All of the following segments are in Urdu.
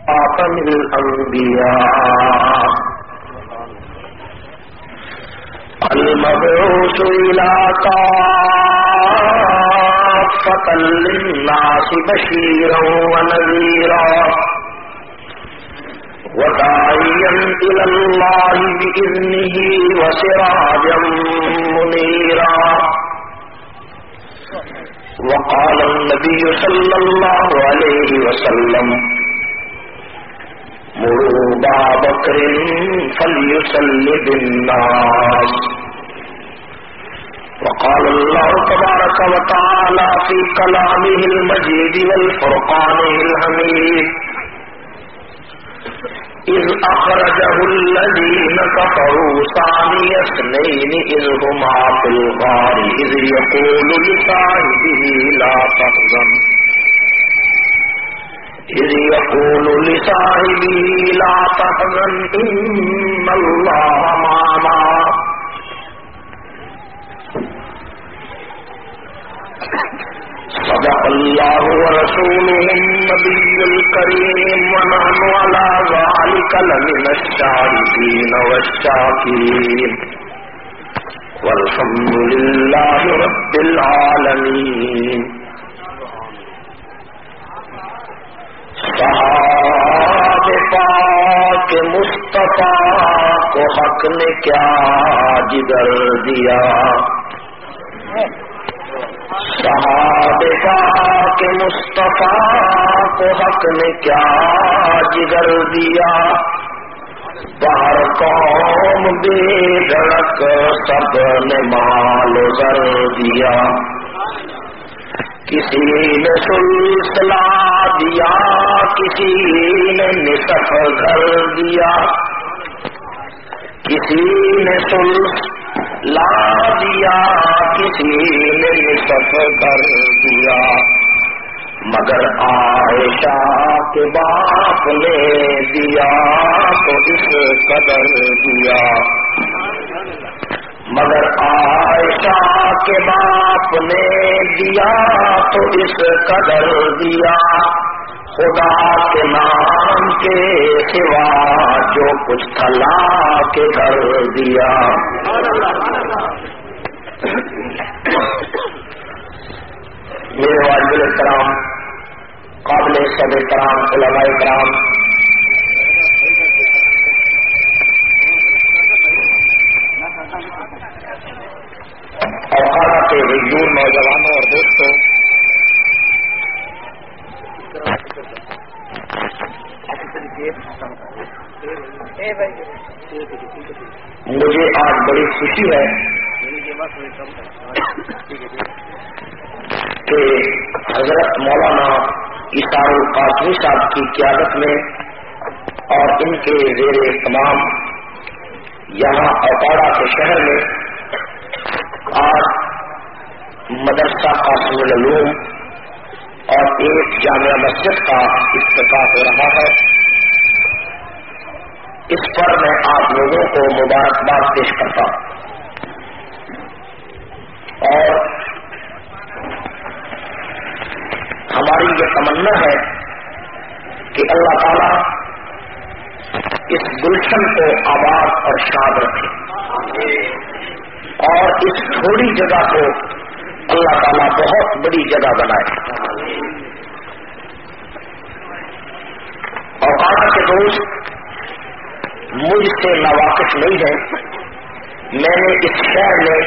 خاتم الأنبياء المبعوث إلى كافة للناس بشيرا ونذيرا وداعيا إلى الله بإذنه وسراجا منيرا. وقال النبي صلى الله عليه وسلم: مروا أبا بكر فليصل بالناس. وقال الله تبارك وتعالى في كلامه المجيد والفرقانه الحميد: إذ أخرجه الذين كفروا ثاني اثنين إذ هما في الغار إذ يقول لصاحبه لا تحزن إن الله معنا. صدق الله ورسوله النبي الكريم ونحن على ذلك لمن الشاهدين والشاكرين والحمد لله رب العالمين. صحابہ پاک مصطفیٰ کو حق نے کیا جگر دیا، صحابہ پاک مصطفیٰ کو حق نے کیا جگر دیا. باہر قوم بے دھڑک سب نے مال و زر دیا. کسی نے سلسلہ دیا، کسی نے نصف گھر دیا. کسی نے سلسلہ دیا، کسی نے نصف گھر دیا. مگر عائشہ کے باپ نے دیا تو اس قدر دیا. مگر عائشہ کے باپ نے دیا تو اس قدر دیا. خدا کے نام کے سوا جو کچھ تھا لا کے گھر دیا. میرے واجب احترام قابل سب احترام علماء کرام، اوقات کے حضور نوجوانوں اور دوستوں، مجھے آج بڑی خوشی ہے کہ حضرت مولانا عیسار القاسمی صاحب کی قیادت میں اور ان کے زیر اہتمام یہاں اوپاڑا کے شہر میں آج مدرسہ قاسم العلوم اور ایک جامعہ مسجد کا افتتاح ہو رہا ہے. اس پر میں آپ لوگوں کو مبارکباد پیش کرتا ہوں اور ہماری یہ تمنا ہے کہ اللہ تعالیٰ اس گلشن کو آباد اور شاد رکھے اور اس تھوڑی جگہ کو اللہ تعالیٰ بہت بڑی جگہ بنائے. اوقات کے دوست مجھ سے ناواقف نہیں ہے. میں نے اس شہر میں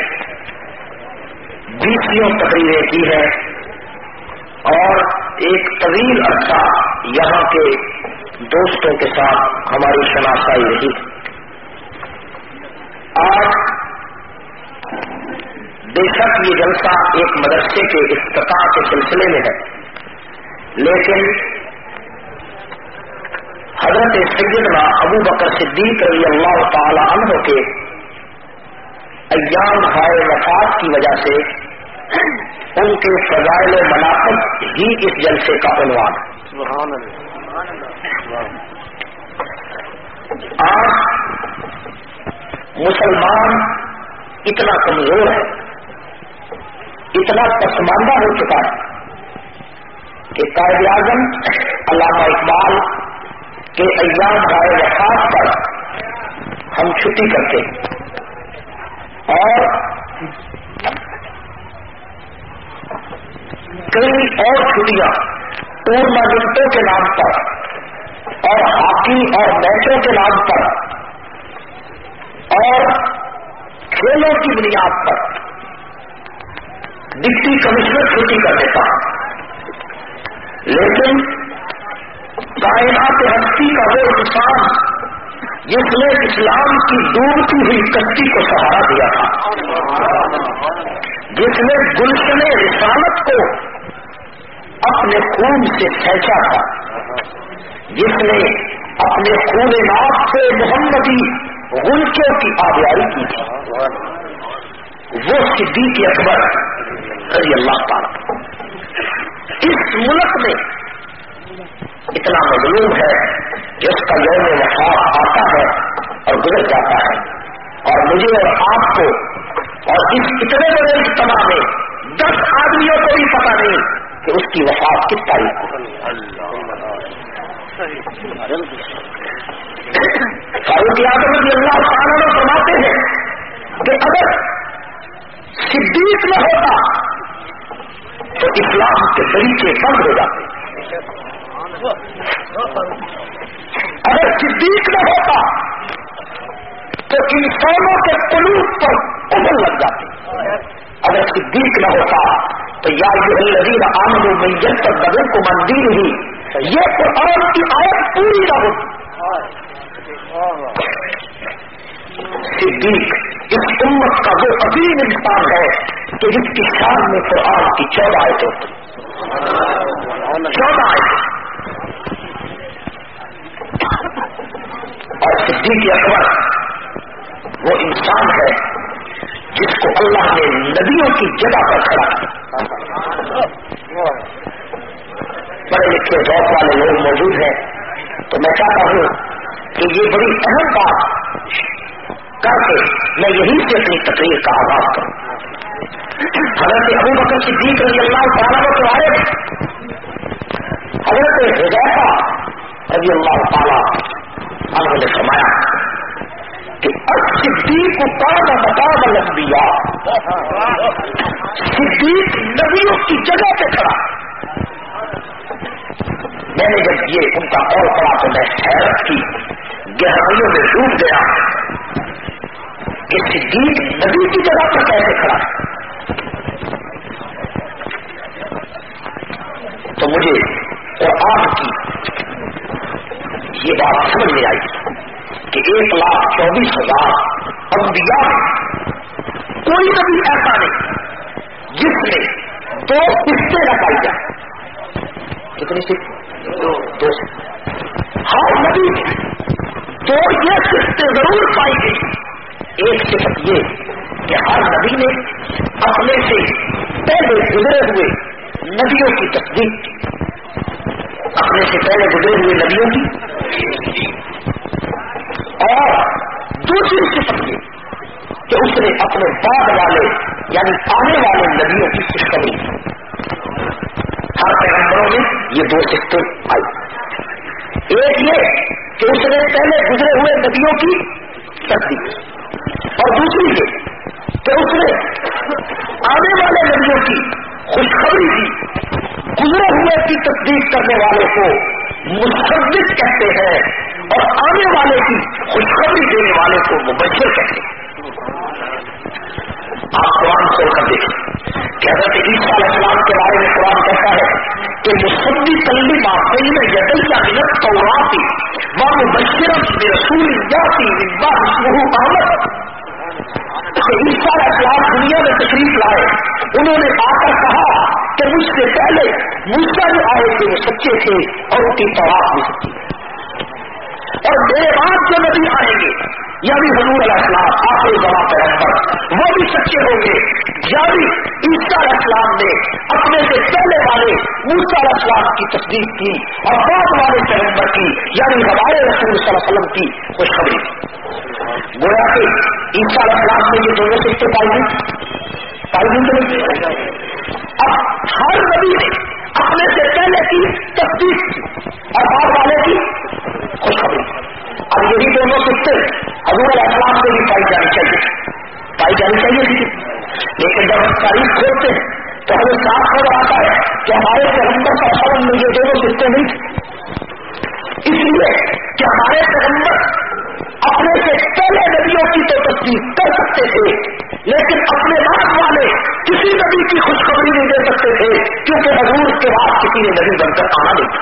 20 تقریریں کی ہیں اور ایک طویل عرصہ یہاں کے دوستوں کے ساتھ ہماری شناسائی رہی. آج بے شک یہ جلسہ ایک مدرسے کے افتتاح کے سلسلے میں ہے، لیکن حضرت سیدنا ابو بکر صدیق رضی اللہ تعالی عنہ کے ایام ہائے وفات کی وجہ سے ان کے فضائل و مناقب ہی اس جلسے کا عنوان ہے. سبحان اللہ. آج مسلمان اتنا کمزور ہے، اتنا پسماندہ ہو چکا ہے کہ قائد اعظم علامہ اقبال کہ ایام رائے وفات پر ہم چھٹی کرتے ہیں اور کئی اور چھٹیاں ٹورنامنٹوں کے نام پر اور ہاکی اور میچوں کے نام پر اور کھیلوں کی بنیاد پر ڈپٹی کمشنر چھٹی کر دیتا ہوں، لیکن کائنات ہستی کا وہ انسان جس نے اسلام کی ڈوبتی ہوئی کشتی کو سہارا دیا تھا، جس نے گلشن رسالت کو اپنے خون سے سینچا تھا، جس نے اپنے خون ناب سے محمدی غلچوں کی آبیاری کی تھی، وہ صدیق اکبر رضی اللہ تعالی اس ملک میں اتنا مظلوم ہے کہ اس کا یوم وفات آتا ہے اور گزر جاتا ہے، اور مجھے اور آپ کو اور اس اتنے بڑے اجتماع میں 10 آدمیوں کو بھی پتا نہیں کہ اس کی وفات کس تاریخ کو۔ فاروق اعظم رضی اللہ تعالیٰ نے فرماتے ہیں کہ اگر صدیق نہ ہوتا تو اسلام کے طریقے بند ہو جاتے، اگر صدیق نہ ہوتا تو انسانوں کے قلوب پر قبل لگ جاتے، اگر صدیق نہ ہوتا تو یا ایھا الذین آمنوا من یرتد منکم عن دینہ، یہ قرآن کی آیت پوری نہ ہوتی۔ صدیق اس امت کا وہ عظیم انسان ہے کہ جس کی شان میں قرآن کی 14 آیتیں ہوتی، 14 آیتیں، اور صدیق اکبر وہ انسان ہے جس کو اللہ نے نبیوں کی جگہ پر کھڑا کیا۔ پڑھے لکھے ذوق والے لوگ موجود ہیں تو میں چاہتا ہوں کہ یہ بڑی اہم بات کر کے میں یہیں سے اپنی تقریر کا آغاز کروں۔ حضرت ابوبکر صدیق رضی اللہ تعالیٰ کو آئے، حضرت حذیفہ رضی اللہ تعالیٰ عنہ نے فرمایا کہ الصدیق قام مقام الانبیاء، صدیق نبیوں کی جگہ پہ کھڑا۔ میں نے جب یہ ان کا قول پڑھا تو میں حیرت کی گہرائیوں میں ڈوب گیا کہ صدیق نبی کی جگہ پر کیسے کھڑا ہے۔ تو مجھے قرآن کی یہ بات سمجھ میں آئی کہ 1,24,000 انبیاء کوئی نبی ایسا نہیں جس نے 2 قسطیں نہ پائی جائیں۔ کتنی سی؟ 2 ہر نبی میں 2 یہ قسطیں ضرور پائی گئی۔ ایک صفت یہ کہ ہر نبی نے اپنے سے پہلے گزرے ہوئے نبیوں کی تصدیق کی، اپنے سے پہلے گزرے ہوئے نبیوں کی، اور دوسری صفت یہ کہ اس نے اپنے بعد والے یعنی آنے والے نبیوں کی خوشخبری کی۔ ہر پیغمبروں میں یہ 2 صفتیں آئی، ایک یہ کہ اس نے پہلے گزرے ہوئے نبیوں کی تصدیق کی، اور دوسری یہ کہ اس نے آنے والے نبیوں کی خوشخبری دی۔ گزرے ہوئے کی تصدیق کرنے والے کو مصدق کہتے ہیں اور آنے والے کی خوشخبری دینے والے کو مبشر کہتے ہیں۔ آپ قرآن کھول کر دیکھیں کہ حضرت عیسیٰ علیہ السلام کے بارے میں قرآن کہتا ہے کہ مصدقا لما بین یدی من التوراۃ ومبشرا برسول یأتی من بعد اسمہ احمد۔ عیسیٰ علیہ السلام دنیا میں تشریف لائے، انہوں نے آ کر کہا کہ مجھ سے پہلے موسیٰ جو آئے تھے وہ سچے تھے اور ان کی تورات بھی سچی ہے، اور میرے بعد جو نبی آئیں گے یعنی حضور علیہ السلام آخری زمان پیغمبر وہ بھی سچے ہوں گے۔ یعنی عیسیٰ علیہ السلام نے اپنے سے پہلے والے موسیٰ علیہ السلام کی تصدیق کی اور بعد والے پیغمبر کی یعنی ہمارے رسول صلی اللہ علیہ وسلم کی خوشخبری کی۔ گویا کہ عیسیٰ علیہ السلام نے یہ دونوں صفتیں پائی گئی۔ اب ہر نبی نے اپنے سے پہلے کی تصدیق کی اور بعد والے کی خوشخبری حضور علیہ السلام سے بھی پائی جانی چاہیے تھی. لیکن جب ہم تاریخ کھولتے ہیں تو ہمیں صاف نظر آتا ہے کہ ہمارے پیغمبر کا فلم میں یہ دونوں رشتے نہیں تھے. اس لیے کہ ہمارے پیغمبر اپنے سے پہلے نبیوں کی تو تصدیق کر سکتے تھے، لیکن اپنے بعد والے کسی نبی کی خوشخبری نہیں دے سکتے تھے، کیونکہ حضور کے بعد کسی نے نبی بن کر آنا نہیں تھا.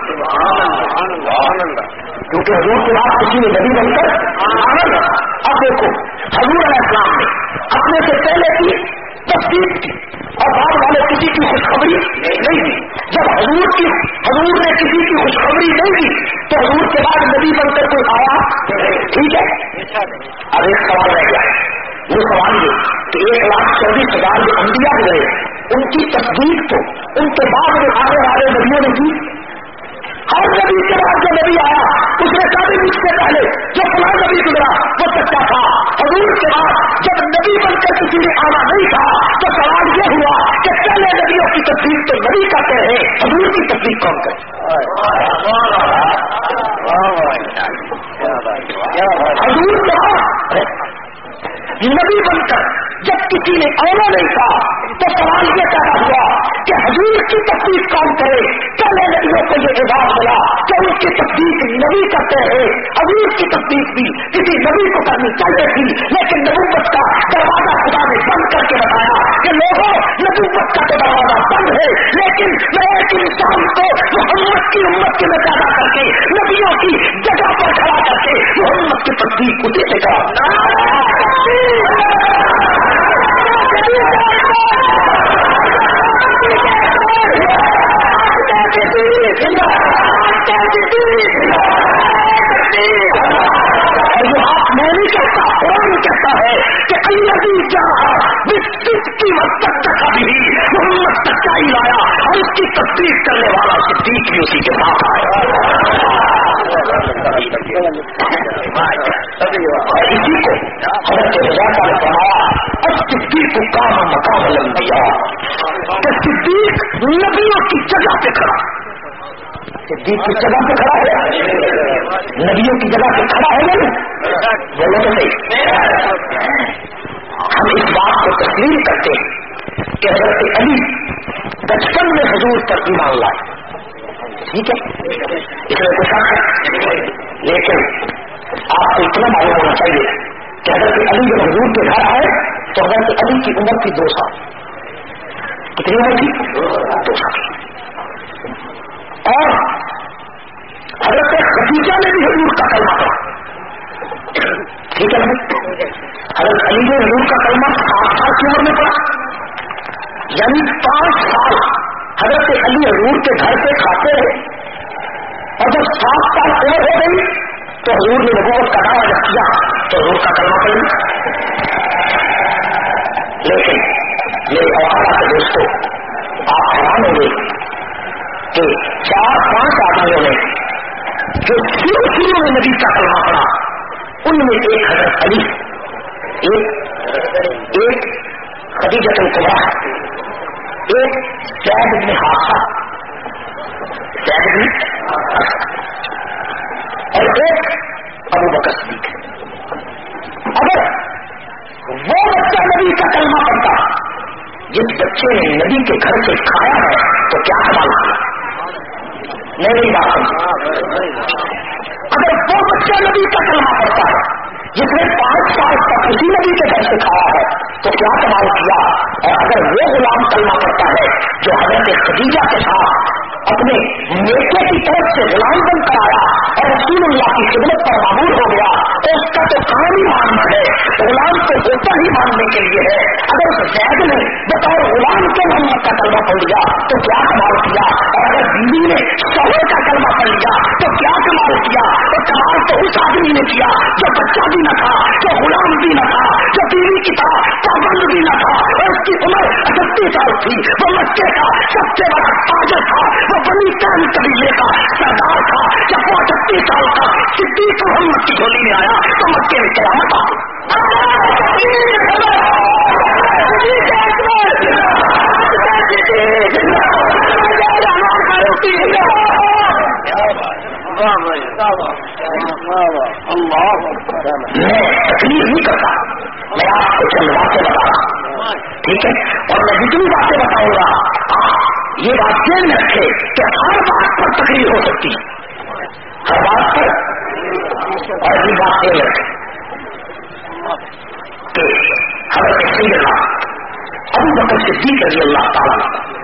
کیونکہ حضور کے بعد کسی نے نبی بن کر آنا نہیں تھا. اب دیکھو حضور علیہ السلام نے اپنے سے پہلے کی تصدیق کی اور بعد والے کسی کی خوشخبری نہیں دی. جب حضور نے کسی کی خوشخبری نہیں دی تو حضور کے بعد نبی بن کر کوئی آیا. ٹھیک ہے. اب ایک سوال رہ گیا. وہ سوال یہ کہ 1,24,000 جو انبیاء گئے ان کی تصدیق تو ان کے بعد جو آنے والے نبیوں نے کی. ہر نبی کے بعد جو نبی آیا اس نے کہا بھی مجھ سے پہلے جو فلاں نبی گزرا وہ سچا تھا. حضور کے بعد جب نبی بن کر کسی نے آنا نہیں تھا تو سوال یہ ہوا کہ پہلے نبیوں کی تصدیق تو نبی کرتے ہیں، حضور کی تصدیق کون کرے؟ حضور کے بعد نبی بن کر جب کسی نے آنا نہیں تھا تو سوال یہ پیدا ہوا کہ حضور کی تصدیق کون کرے؟ پہلے نبیوں کو یہ اعزاز ملا کہ ان کی تصدیق نبی کرتے ہیں. حضور کی تصدیق بھی کسی نبی کو کرنی چاہیے تھی، لیکن نبوت کا دروازہ خدا نے بند کر کے بتایا کہ لوگوں نبوت کا تو دروازہ بند ہے، لیکن میں ایک انسان کو محمد کی امت کے میں پیدا کر کے نبیوں کی جگہ پر کھڑا کر کے محمد کی تصدیق اسی سے کرا. میں نہیں کہتا، قرآن کہتا ہے کہ الذی جاء بالصدق وصدق به محمد سچائی لایا اور اس کی تصدیق کرنے والا صدیق بھی اسی کے ساتھ آیا. اور اسی کو حضرت حذیفہ نے فرمایا الصدیق قام مقام الانبیاء کہ صدیق نبیوں کی جگہ پہ کھڑا. صدیق کی جگہ پہ کھڑا ہے، نبیوں کی جگہ پہ کھڑا ہے. بولو تو نہیں. ہم اس بات کو تسلیم کرتے ہیں کہ حضرت علی بچپن میں حضور پر ایمان لائے. ٹھیک ہے، اس میں کچھ شک ہے، لیکن آپ کو اتنا معلوم ہونا چاہیے کہ حضرت علی جب حضور کے گھر آئے تو حضرت علی کی عمر تھی 2 سال. کتنی عمر تھی؟ 2 سال. اور حضرت خدیجہ نے بھی حضور کا کلمہ پڑھا. ٹھیک ہے، حضرت علی نے حضور کا کلمہ 7 سال کی عمر میں پڑھا، یعنی 5 سال حضرت علی حضور کے گھر پہ کھاتے رہے. اور جب 7 سال عمر ہو گئی تو حضور نے نبوت کا دعویٰ جب کیا تو حضور کا کلمہ پڑھ لیا. لیکن میرے اوقات کے دوستوں، آپ حیران ہوں گے کہ 4-5 آدمیوں نے جو شروع میں نبی کا کلمہ پڑھا ان میں ایک حضرت علی، ایک خدیجہ الکبریٰ، ایک زید بن حارثہ اور ایک ابو بکر صدیق. اگر وہ بچہ نبی کا کلمہ پڑھتا جس بچے نے نبی کے گھر سے کھایا ہے تو کیا کمال کیا؟ نہیں بات سمجھ. اگر وہ بچہ نبی کا کلمہ پڑھتا ہے جس نے 5 سال تک اسی نبی کے گھر سے کھایا ہے تو کیا کمال کیا؟ اور اگر وہ غلام کلمہ پڑھتا ہے جو حضرت خدیجہ کے ساتھ اپنے نیچے کی طرف سے غلام بن کر آیا اور رسول اللہ کی خدمت پر معمور ہو گیا تو اس کا تو کام ہی ماننا ہے. غلام کو ہوتا ہی ماننے کے لیے ہے. اگر اس زید نے بطور غلام کے محمد کا کلمہ پڑھ لیا تو کیا کمال کیا؟ اور اگر بیوی نے شوہر کا کلمہ پڑھ لیا تو کیا کمال کیا؟ اور کمال تو اس آدمی نے کیا جو بچہ بھی نہ تھا، جو غلام بھی نہ تھا، جو بیوی کی طرح پابند بھی نہ تھا، اور اس کی عمر 38 سال تھی. وہ مکے کا سب سے بڑا تاجر تھا، وہ بنی کان قبیلے کا سردار تھا. جب وہ 38 سال کا صدیق محمد کی جھولی میں آیا تو مکے میں قیامت آ گئی. میں تقریر نہیں کرتا، میں آپ کو چند باتیں بتا رہا ہوں، ٹھیک ہے؟ اور میں جتنی باتیں بتاؤں گا آپ یہ بات ذہن میں رکھے کہ ہر بات پر تقریر ہو سکتی ہے، ہر بات پر، اور یہ بات ذہن رکھے کہ حضرت سیدنا ابو بکر صدیق رضی اللہ تعالیٰ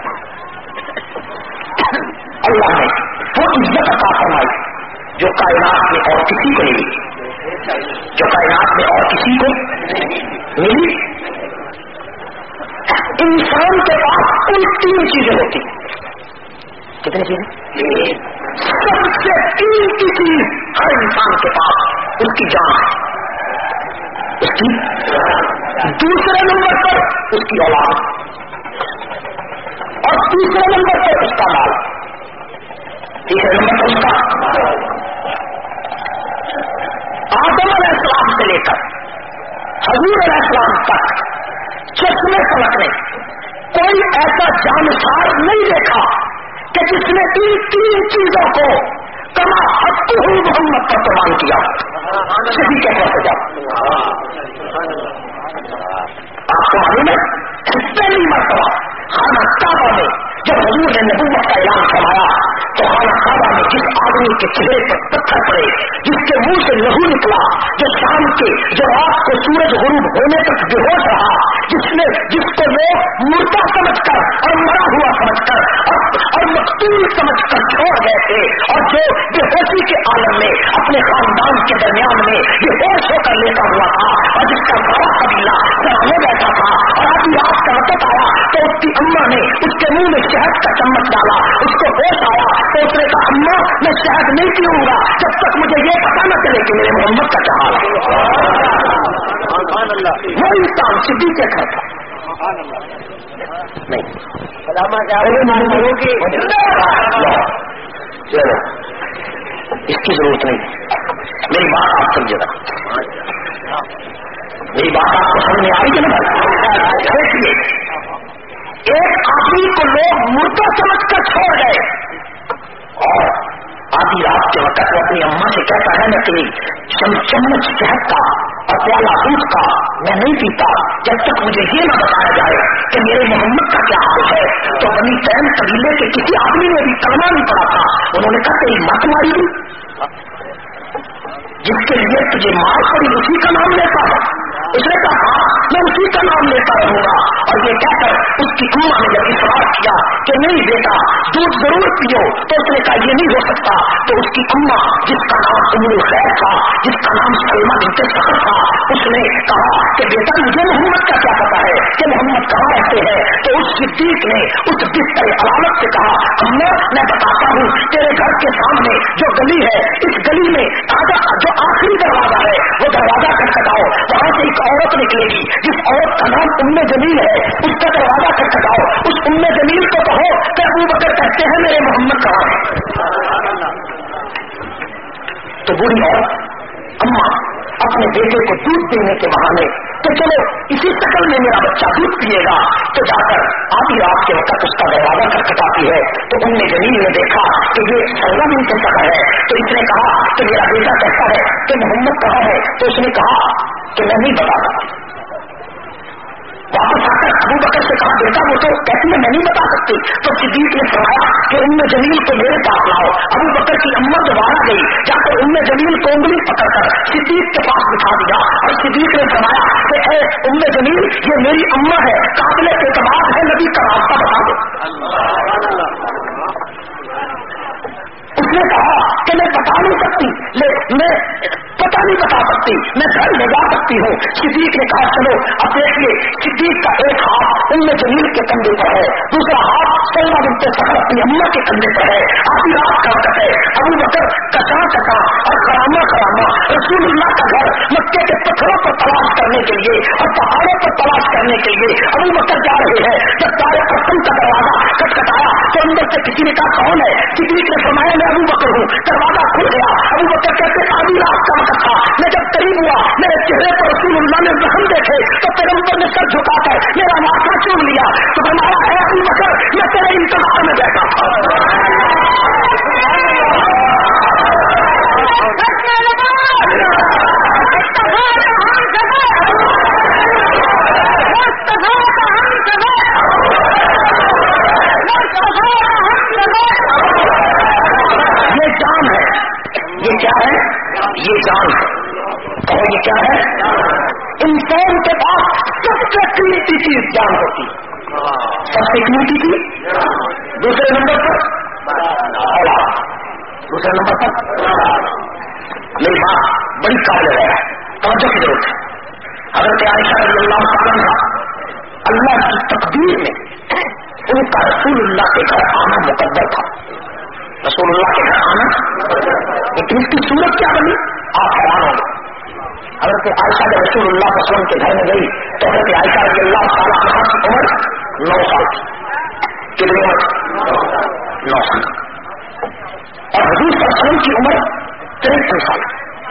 اللہ نے وہ عزت عطا فرمائی جو کائنات میں اور کسی کو نہیں ملی، جو کائنات میں اور کسی کو ملی۔ انسان کے پاس کل 3 چیزیں ہوتی ہیں، کتنی چیزیں؟ سب سے قیمتی چیز ہر انسان کے پاس اس کی جان ہے، اس کی دوسرے نمبر پر اس کی اولاد، اور تیسرے نمبر پر اس کا مال، تیسرے نمبر پر اس کا آدم علیہ السلام سے لے کر حضور علیہ السلام تک چشمے سمجھنے کوئی ایسا جانسار نہیں دیکھا کہ جس نے ان 3 چیزوں کو کما حق محمد کا قربان کیا، صحیح کیسا سجا۔ آپ کو معلوم ہے پہلی مرتبہ خانہ کعبہ میں جب حضور نے نبوت کا اعلان فرمایا تو خانہ کعبہ میں جس آدمی کے چہرے پر پتھر پڑے، جس کے منہ سے لہو نکلا، جو شام کے جو رات کو سورج غروب ہونے تک بے ہوش رہا، جس کو لوگ مردہ سمجھ کر اور مرا ہوا سمجھ کر اور مقتول سمجھ کر چھوڑ گئے تھے، اور جو بے ہوشی کے عالم میں اپنے خاندان کے درمیان میں بے ہوش ہو کر لیتا ہوا تھا، اور جس کا سارا قبیلہ سرانے بیٹھا تھا، اور آدھی رات کا وقت آیا تو اس کی اماں نے اس کے منہ میں شہد کا چمچ ڈالا، اس کو ہوش آیا تو اس نے کہا اماں میں شہد نہیں پیوں گا جب تک مجھے یہ پتا نہ چلے کہ میرے محمد کا کیا حال ہے۔ وہ انسان صدیق کے گھر تھا نہیں، چلو اس کی ضرورت نہیں، میری بات آپ سمجھے گا، میری بات آپ کو سمجھ میں آئی کہ نہیں؟ دیکھیے ایک آدمی کو لوگ مردہ سمجھ کر چھوڑ گئے، اور آدھی رات کے وقت وہ اپنی اماں سے کہتا ہے میں تیری چمچ شہد کا اور پیالہ دودھ کا میں نہیں پیتا جب تک مجھے یہ نہ بتایا جائے کہ میرے محمد کا کیا حال ہے۔ تو بنی تیم قبیلے کے کسی آدمی نے بھی کلمہ نہیں پڑا تھا، انہوں نے کہا تیری مت ماری گئی، جس کے لیے تجھے مار پڑی اسی کا نام لیتا ہے۔ اس نے کہا ہاں میں اسی کا نام لیتا رہوں گا، اور یہ کہہ کر اس کی اماں نے جب اصرار کیا کہ نہیں بیٹا دودھ ضرور پیو، تو اس نے کہا یہ نہیں ہو سکتا، تو اس کی اماں جس کا نام ام الخیر تھا، جس کا نام سلمہ بنت سخر تھا، اس نے کہا کہ بیٹا مجھے محمد کا کیا پتا ہے کہ محمد کہاں رہتے ہیں، تو اس صدیق نے اس بستر علامت سے کہا اماں میں بتاتا ہوں تیرے گھر کے سامنے جو گلی ہے اس گلی میں جو آخری دروازہ ہے وہ دروازہ کھٹکھٹاؤ، وہاں سے ایک عورت نکلے گی جس عورت کا نام ام جمیل ہے، اس کا دروازہ کھٹکھٹاؤ، اس ام جمیل کو کہو کہ ابو بکر کہتے ہیں میرے محمد کہاں ہے۔ تو بوڑھی عورت اماں اپنے بیٹے کو دودھ دینے کے بہانے تو چلو اسی شکل میں میرا بچہ دودھ پیے گا، تو جا کر آدھی رات کے وقت اس کا دروازہ کھٹکھٹاتی ہے، تو ام جمیل نے دیکھا کہ یہ سلمہ بنت سخر ہے، تو اس نے کہا کہ میرا بیٹا کہتا ہے کہ محمد کہاں ہے، تو اس نے کہا کہ میں نہیں بتا سکتا۔ واپس آ کر ابو بکر سے کہا بیٹا وہ تو کہتی ہے میں نہیں بتا سکتی، تو صدیق نے فرمایا کہ ام جمیل کو میرے پاس لاؤ۔ ابو بکر کی اماں دوبارہ گئی، جا کر ام جمیل کو انگلی پکڑ کر صدیق کے پاس بٹھا دیا، اور صدیق نے فرمایا کہ اے ام جمیل یہ میری اماں ہے، قابل اعتماد ہے، نبی کا راستہ بتا دو۔ اس نے کہا کہ میں بتا نہیں سکتی، میں پتہ نہیں بتا سکتی، میں گھر لے جا سکتی ہوں۔ صدیق نے کہا چلو اب دیکھیے، صدیق کا ایک ہاتھ ام جمیل کے کندھے پر ہے، دوسرا ہاتھ سلمہ بنت سخر اپنی اماں کے کندھے پر ہے، آدھی رات کا وقت ہے، ابو بکر کچا کچا اور خرامہ خرامہ رسول اللہ کا گھر مکے کے پتھروں پر تلاش کرنے کے لیے اور پہاڑوں پر تلاش کرنے کے لیے ابو بکر جا رہے ہیں۔ جب دار قسم کا دروازہ کھٹکھٹایا تو اندر سے کسی نے کہا کون ہے؟ صدیق نے فرمایا میں ابو بکر ہوں۔ دروازہ کھل گیا، ابو بکر کہتے آدھی رات کا وقت تھا، میں جب قریب ہوا میرے چہرے پر رسول اللہ نے زخم دیکھے تو پیغمبر نے سر جھکا کر میرا ماتھا چوم لیا، تو فرمایا ہے ابو بکر میں تیرے انتظار میں بیٹھا تھا۔ ہے؟ یہ جان ہے. کہو یہ کیا ہے؟ انسان کے پاس سب سے قیمتی چیز جان ہوتی ہے. سب سے قیمتی چیز. دوسرے نمبر پر اولاد. دوسرے نمبر پر میری بات بڑی قابل ہے, توجہ کی ضرورت ہے. حضرت عائشہ رضی اللہ تعالیٰ عنہ اللہ کی تقدیر میں ان کا رسول اللہ کے گھر آنا مقدر تھا. رسول اللہ کے گھر آنا لیکن اس کی صورت کیا بنی آپ حیران ہوں گے. حضرت عائشہ جب رسول اللہ صلی اللہ علیہ وسلم کے گھر میں گئی تو حضرت عائشہ رضی اللہ تعالیٰ عنہ کی عمر 9 سال تھی. کتنی عمر؟ 9 سال. اور حضور صلی اللہ علیہ وسلم کی عمر 53 سال.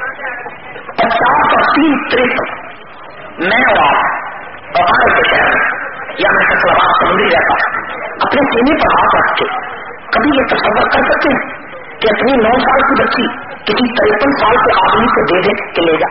50 اور 3 53. میں اور آپ بہار کے شہر یا میں فیصلہ سمندری رہتا اپنے سینے پر ہاتھ رکھ کے کبھی یہ تصور کر سکتے ہیں کہ اپنی 9 سال کی بچی کسی 53 سال کے آدمی کو دے دے کے لے جا؟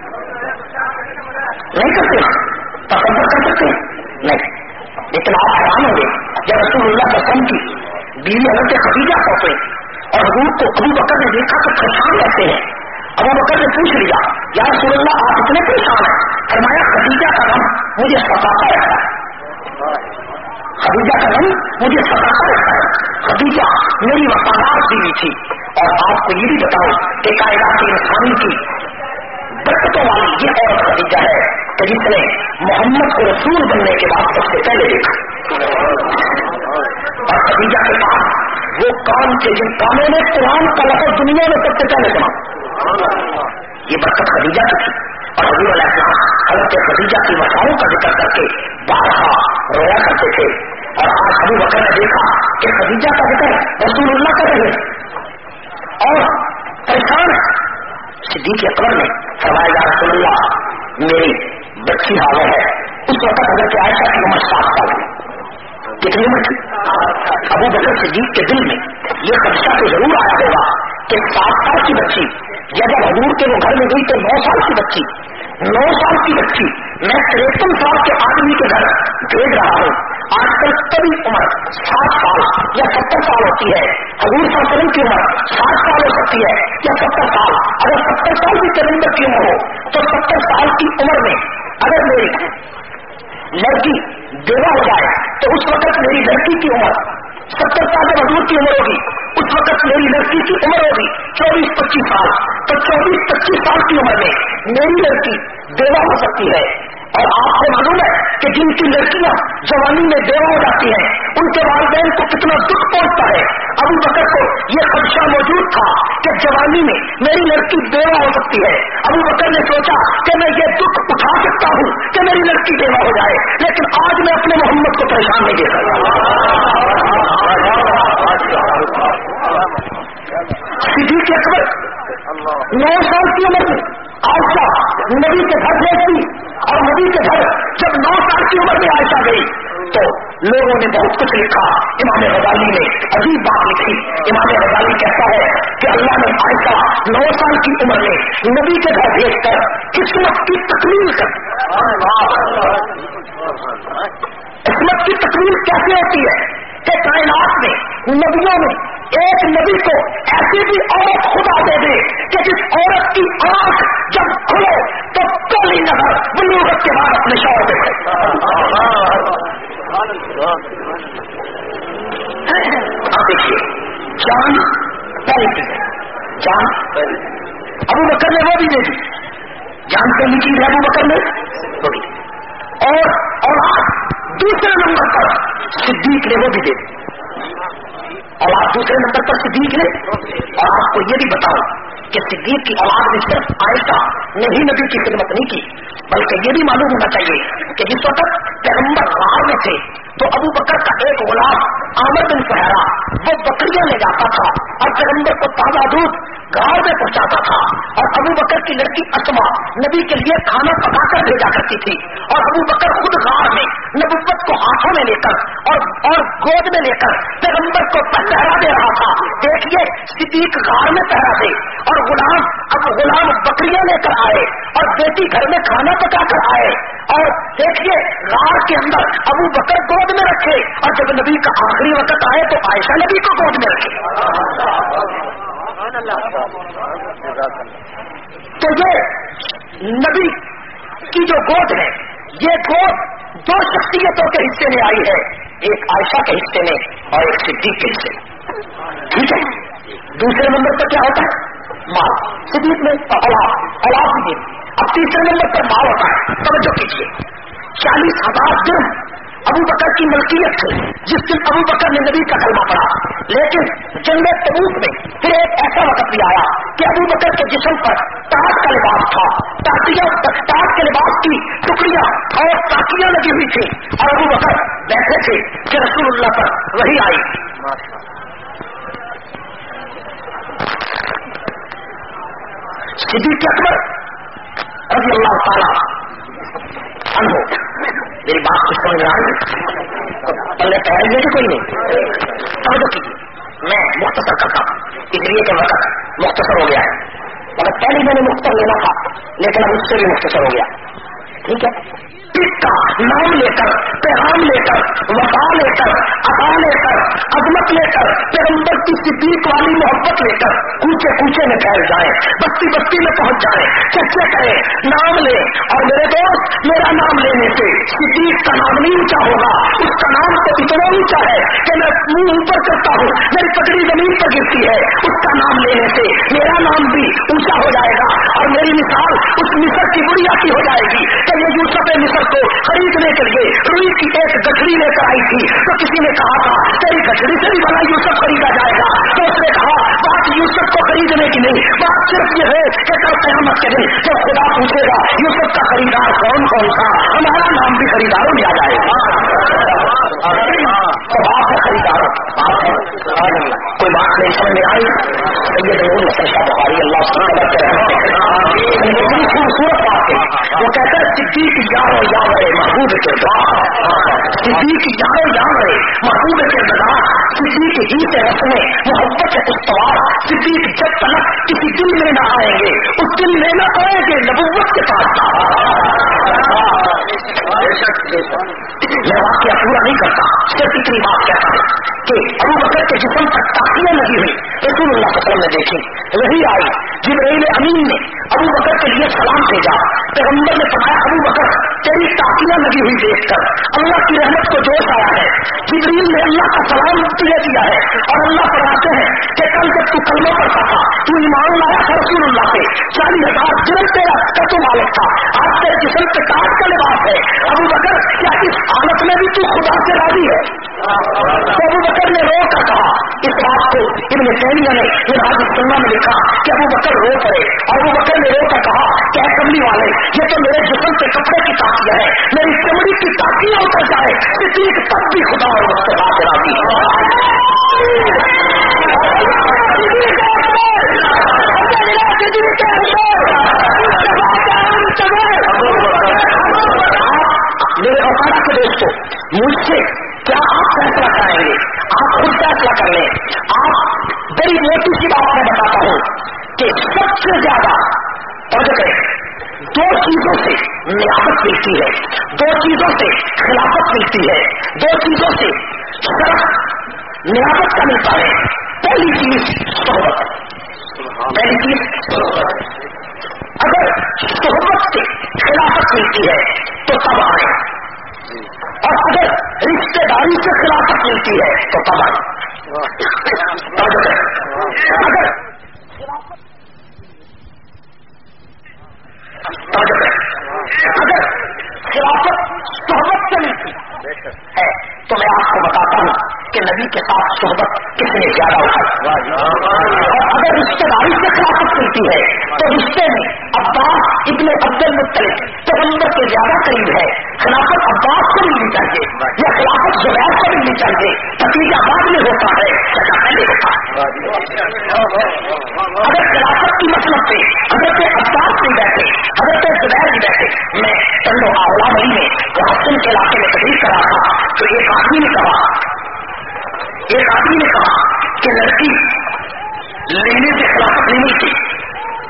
نہیں کرتے. تصور کر سکتے ہیں؟ نہیں. لیکن آپ حیران ہوں گے جب رسول اللہ صلی اللہ علیہ وسلم کی بیوی حضرت خدیجہ پہنچے اور حضور کو ابو بکر نے دیکھا تو پریشان رہتے ہیں. ابو بکر نے پوچھ لیا یا رسول اللہ آپ اتنے پریشان ہیں؟ فرمایا خدیجہ کا غم مجھے ستاتا رہتا ہے. خدیجہ کا غم مجھے ستاتا رہتا ہے. خدیجہ میری وفادار بیوی تھی. اور آپ کو یہ بھی بتاؤں کہ کائنات انسانی کی برکتوں والی یہ عورت خدیجہ ہے کہ جس نے محمد کو رسول بننے کے بعد سب سے پہلے دیکھا. اور خدیجہ کے پاس وہ کام تھے جن کاموں میں قرآن کا لفظ دنیا میں سب سے پہلے سنا. یہ برکت خدیجہ کی تھی. اور حضور علیہ السلام حضرت خدیجہ کی وفاؤں کا ذکر کر کے بارہا رویا کرتے تھے. اور آج ابو بکر نے دیکھا کہ خدیجہ کا ذکر رسول اللہ کا رہے اور پریشان. صدیق اکبر نے فرمایا یا رسول اللہ میری بچی حاضر ہے. اس وقت حضرت عائشہ کی عمر 7 سال ہے. کتنی عمر تھی؟ ابو بکر صدیق کے دل میں یہ خدشہ تو ضرور آیا ہوگا کہ 7 سال کی بچی یا جب حضور کے وہ گھر میں گئی تو 9 سال کی بچی 9 سال کی بچی میں 53 سال کے آدمی کے گھر بھیج رہا ہوں. آج کل کبھی عمر 60 سال یا 70 سال ہوتی ہے. حضور صلی اللہ علیہ وسلم کی عمر 60 سال ہو سکتی ہے یا 70 سال. اگر 70 سال بھی پیغمبر کی عمر ہو تو 70 سال کی عمر میں اگر میری لڑکی بیوہ ہو جائے تو اس وقت میری لڑکی کی عمر 70 سال جب حضور کی عمر ہوگی اس وقت میری لڑکی کی عمر ہوگی 24-25 سال. تو 24-25 سال کی عمر میں میری لڑکی بیوہ ہو سکتی ہے. اور آپ کو معلوم ہے کہ جن کی لڑکیاں جوانی میں بیوہ ہو جاتی ہیں ان کے والدین کو کتنا دکھ پہنچتا ہے. ابو بکر کو یہ خدشہ موجود تھا کہ جوانی میں میری لڑکی بیوہ ہو سکتی ہے. ابو بکر نے سوچا کہ میں یہ دکھ اٹھا سکتا ہوں کہ میری لڑکی بیوہ ہو جائے, لیکن آج میں اپنے محمد کو پریشان نہیں دے سکتا. صدیق اکبر 9 سال کی عمر میں عائشہ نبی کے گھر بھیجتی اور نبی کے گھر جب 9 سال کی عمر میں عائشہ گئی تو لوگوں نے بہت کچھ لکھا. امام غزالی نے عجیب بات لکھی. امام غزالی کہتا ہے کہ اللہ نے عائشہ 9 سال کی عمر میں نبی کے گھر بھیج کر قسمت کی تکمیل کر. قسمت کی تکمیل کیسے ہوتی ہے کہ کائنات میں نبیوں میں ایک نبی کو ایسی بھی عورت خدا دے دے کہ جس عورت کی آنکھ جب کھلے تو پہلی نظر بلوغت کے بعد اپنے شوہر پہ پڑے. آپ دیکھیے جان پہلی چیز ہے. جان ابو بکر نے وہ بھی دے دی. جان پہلی چیز ہے ابو بکر نے وہ بھی. اور آپ دوسرے نمبر پر صدیق نے وہ بھی دے دی. اور آپ دوسرے نمبر پر صدیق نے. اور آپ کو یہ بھی بتاؤ کہ صدیق کی اولاد میں صرف عائشہ نے ہی نبی کی خدمت نہیں کی بلکہ یہ بھی معلوم ہونا چاہیے کہ جس وقت پیغمبر غار میں تھے تو ابو بکر کا ایک غلام عامر بن فہرا وہ بکریاں لے جاتا تھا اور پیغمبر کو تازہ دودھ غار میں پہنچاتا تھا. اور ابو بکر کی لڑکی اسما نبی کے لیے کھانا پکا کر بھیجا کرتی تھی. اور ابو بکر خود غار میں نبوت کو ہاتھوں میں لے کر اور گود میں لے کر پیغمبر کو پہرا دے رہا تھا. دیکھیے صدیق غار میں پہرا دے اور غلام بکریاں لے کر آئے اور بیٹی گھر میں کھانا پکا کر آئے. اور دیکھیے غار کے اندر ابو بکر گود میں رکھے اور جب نبی کا آخری وقت آئے تو عائشہ نبی کو گود میں رکھے. تو یہ نبی کی جو گود ہے، یہ گود دو شخصیتوں کے حصے میں آئی ہے، ایک عائشہ کے حصے میں اور ایک صدیق کے حصے میں. ٹھیک ہے. دوسرے نمبر پر کیا ہوتا ہے؟ مال. صدیق میں اولاد صدیق. اب تیسرے نمبر پر مال ہوتا ہے. توجہ کیجیے. 40,000 درہم ابو بکر کی ملکیت تھی جس دن ابو بکر نے نبی کا کلمہ پڑھا. لیکن جنگ تبوک میں پھر ایک ایسا وقت بھی آیا کہ ابو بکر کے جسم پر تاج کا لباس تھا، تاج کے لباس کی ٹکڑیاں اور تاکیاں لگی ہوئی تھی، اور ابو بکر بیٹھے تھے کہ رسول اللہ پر وحی آئی. صدیق اکبر رضی اللہ تعالی عنہ، میری بات کچھ سمجھ آئی؟ پلے پہلے کہ کوئی نہیں؟ توجہ کیجیے. میں مختصر کرتا ہوں اس لیے کہ وقت مختصر ہو گیا ہے. مگر پہلے میں نے مختصر لینا تھا لیکن اب اس سے بھی مختصر ہو گیا. ٹھیک ہے. کا نام لے کر، پیغام لے کر، وفا لے کر، عطا لے کر، عظمت لے کر، پیغمبر کی صدیق والی محبت لے کر کوچے کوچے میں پھیل جائیں، بستی بستی میں پہنچ جائیں، چرچے کریں، نام لیں. اور میرے دوست، میرا نام لینے سے صدیق کا نام نہیں اونچا ہوگا. اس کا نام تو اتنا اونچا ہے کہ میں منہ اوپر کرتا ہوں، میری پگڑی زمین پر گرتی ہے. اس کا نام لینے سے میرا نام بھی اونچا ہو جائے گا، اور میری مثال اس مصر کی گڑیا کی ہو جائے گی کہ یہ یوسف مصر کو خریدنے کے لیے روئی کی ایک گٹھڑی لے کر آئی تھی. تو کسی نے کہا تھا تیری گٹھڑی سے بھی بڑا یوسف خریدا جائے گا. تو اس نے کہا بات یوسف کو خریدنے کی نہیں، بات صرف یہ ہے کہ کل قیامت کے دن جب خدا پوچھے گا یوسف کا خریدار کون کون تھا، ہمارا نام بھی خریداروں میں آ جائے گا. تو بات ہے خریداروں، بات ہے. کوئی بات نہیں سمجھ میں آئی؟ بخاری اللہ اس کی قدر کے رہنے اتنی خوبصورت بات ہے. وہ کہتا ہے صدیق یارو یاور محبوب کردار، صدیق یارو یاور محبوب کردار، صدیق ہی سے رسمیں محبت استوار، صدیق جب تک کسی دل میں نہ آئیں گے اس دل میں نہ آئیں گے نبوت کے پاس. میں واقعہ پورا نہیں کرتا، صرف اتنی بات کہتا ہوں کہ ابو بکر کے جسم پر تاکیاں لگی ہوئی رسول اللہ صلی اللہ علیہ وسلم نے دیکھی. وہی آئی. جبرائیل امین نے ابو بکر کے لیے سلام بھیجا. پیغمبر نے فرمایا ابو بکر تیری تاکیاں لگی ہوئی دیکھ کر اللہ کی رحمت کو جوش آیا ہے. جبرائیل نے اللہ کا سلام تجھے دیا ہے، اور اللہ فرماتے ہیں کہ کل جب تو کلمہ پڑھتا تھا تو ایمان لایا تھا رسول اللہ سے، 40,000 درہم تیرا کا تو مالک تھا، آج تیرے جسم پہ تاج کا لباس ہے. ابو بکر کیا اس حالت میں بھی تو خدا سے راضی ہے؟ تو ابو بکر نے رو کر کہا. اس بات کو ابن تیمیہ نے منہاج السنہ میں لکھا کہ ابو بکر رو پڑے، اور ابو بکر نے رو کر کہا کہ اے کملی والے یہ تو میرے جسم کے کپڑے کی تاکیاں ہے، میری چمڑی کی تاکیاں اتر جائے صدیق تب بھی خدا اور مصطفیٰ سے راضی ہے. میرے اوقات کے دوستوں، مجھ سے کیا آپ فیصلہ کرائیں گے؟ آپ خود فیصلہ کر لیں. آپ بڑی موٹی سی بات میں بتاتا ہوں کہ سب سے زیادہ توجہ کریں، 2 چیزوں سے نیابت ملتی ہے، 2 چیزوں سے خلافت ملتی ہے، 2 چیزوں سے شرف نیابت کا ملتا ہے. پہلی چیز صحبت. پہلی چیز صحبت. اگر صحبت سے خلافت ملتی ہے تو تب آئے، اور اگر رشتے داری سے خلافت ملتی ہے تو تب آئے. اگر خلافت صحبت سے ملتی ہے تو میں آپ کو بتاتا ہوں کہ نبی کے ساتھ صحبت کس نے زیادہ اٹھائی. اور اگر رشتے داری سے خلافت ملتی ہے تو رشتے میں عباس ابن عبد المطلب پیغمبر کے زیادہ قریب ہے. خلافت عباس کو ملنی چاہیے یا خلافت زبیر کو ملنی چاہیے. نتیجہ بعد میں ہوتا ہے، جگہ پہلے ہوتا ہے. اگر خلافت کی مطلب پہ حضرت عباس نہیں بیٹھے، حضرت زبیر نہیں بیٹھے. میں چندو آولا مئی میں جہاں سن کے علاقے میں تقریر کرا تھا تو ایک آدمی نے کہا کہ لڑکی لینے سے خلافت نہیں ملتی.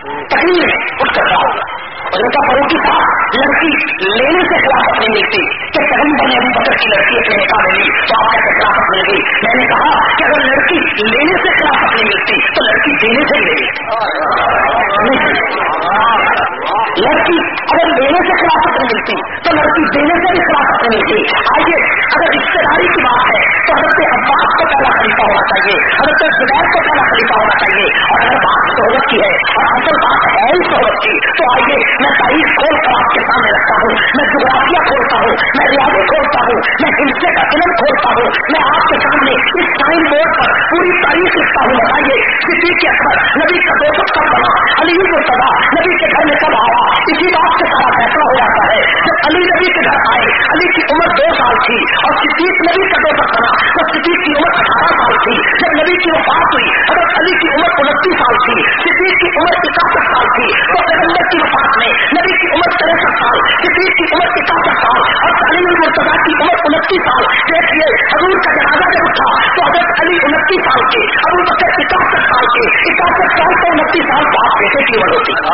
تقریر میں اٹھ کر کہا فاروقی صاحب لڑکی لینے سے خلافت نہیں ملتی، کہ پیغمبر نے ابو بکر کی لڑکی اپنے نکاح میں لی تو آپ کہتے خلافت مل گئی. میں نے کہا کہ اگر لڑکی لینے سے خلافت نہیں ملتی تو لڑکی دینے سے ہی نہیں ملتی. لڑکی اگر لینے سے خلافت نہیں ملتی تو لڑکی دینے سے بھی خلافت نہیں ملتی. آئیے اگر رشتے داری کی بات ہے تو حضرت عباس کو پہلا خلیفہ ہونا چاہیے, حضرت زبیر کو پہلا خلیفہ ہونا چاہیے. اور اگر بات صحبت کی ہے اور اصل بات ہے ہی صحبت کی تو آئیے میں تاریخ کھول کر آپ کے سامنے رکھتا ہوں, میں جغرافیہ کھولتا ہوں, میں ریاضی کھولتا ہوں, میں ہندسے کا علم کھولتا ہوں, میں آپ کے سامنے اس سائن بورڈ پر پوری تاریخ لکھتا ہوں. بتائیے صدیق اکبر نبی کا دوست کب بنا, علی مرتضیٰ نبی کے گھر میں کب آیا, اسی بات سے سارا فیصلہ ہو جاتا ہے. جب علی نبی کے گھر آئے علی کی عمر 2 سال تھی اور صدیق نبی کا دوست بنا تو صدیق کی عمر 18 سال تھی. جب نبی کی وفات ہوئی حضرت علی کی عمر 29 سال تھی, صدیق کی عمر 61 سال تھی. تو پیغمبر کی وفات میں نبی کی عمر 63 سال, صدیق کی عمر 61 سال اور علی المرتضیٰ کی عمر 29 سال. دیکھیے حضور کا جنازہ جب اٹھا تو حضرت علی 29 سال کے, ابو بکر 61 سال کے, 61 سال سے 29 سال باپ بیٹے کی عمر ہوتی.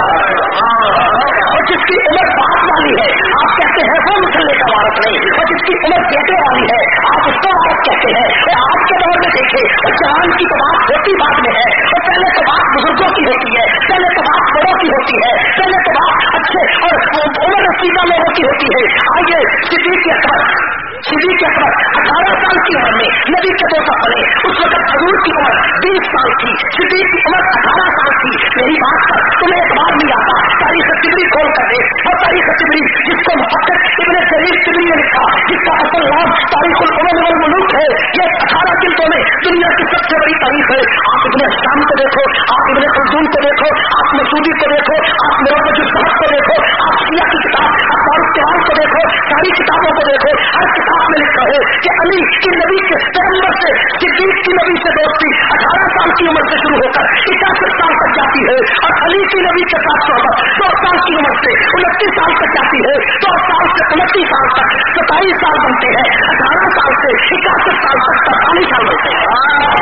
اور جس کی عمر باپ والی ہے آپ کہتے ہیں وہ مسلے کا وارث نہیں, اور جس کی عمر بیٹے والی ہے آپ اس کو وارث کہتے ہیں. آج کے دور میں دیکھیں جان کی تو بات ہوتی بعد میں ہے, اور پہلے تو بات بزرگوں کی ہوتی ہے, پہلے تو بات بڑوں کی ہوتی ہے, پہلے تو بات اچھے اور عمر رسیدہ لوگوں کی ہوتی ہے. آئیے صدیق اکبر 18 سال کی عمر میں نبی کے دوست بنے. اس وقت حضور کی عمر 20 سال تھی, صدیق کی عمر 18 سال تھی. میری بات پر تمہیں اعتبار نہیں آتا, تاریخ طبری کھول کر دے. اور تاریخ طبری جس کو محقق ابن جریر طبری نے لکھا, جس کا اصل نام تاریخ الامم والملوک ہے, یہ 18 جلدوں میں دنیا کی سب سے بڑی تاریخ ہے. آپ ابن شام کو دیکھو, آپ ابن خلدون کو دیکھو, آپ مسعودی کو دیکھو, آپ مربج الصحف کو دیکھو, آپ شیعہ کی کتاب اخبار التحان کو دیکھو, ساری کتابوں کو دیکھو. ہر کتاب میں لکھا ہے کہ علی کی نبی کے پیغمبر سے صدیق کی نبی سے دوستی 18 سال کی عمر سے شروع ہو کر 61 سال تک جاتی ہے, اور علی کی نبی کے ساتھ صحبت 2 سال کی عمر سے 29 سال تک جاتی ہے. 2 سال سے 29 سال تک 27 سال بنتے ہیں, 18 سال سے 61 سال تک 43 سال بنتے ہیں.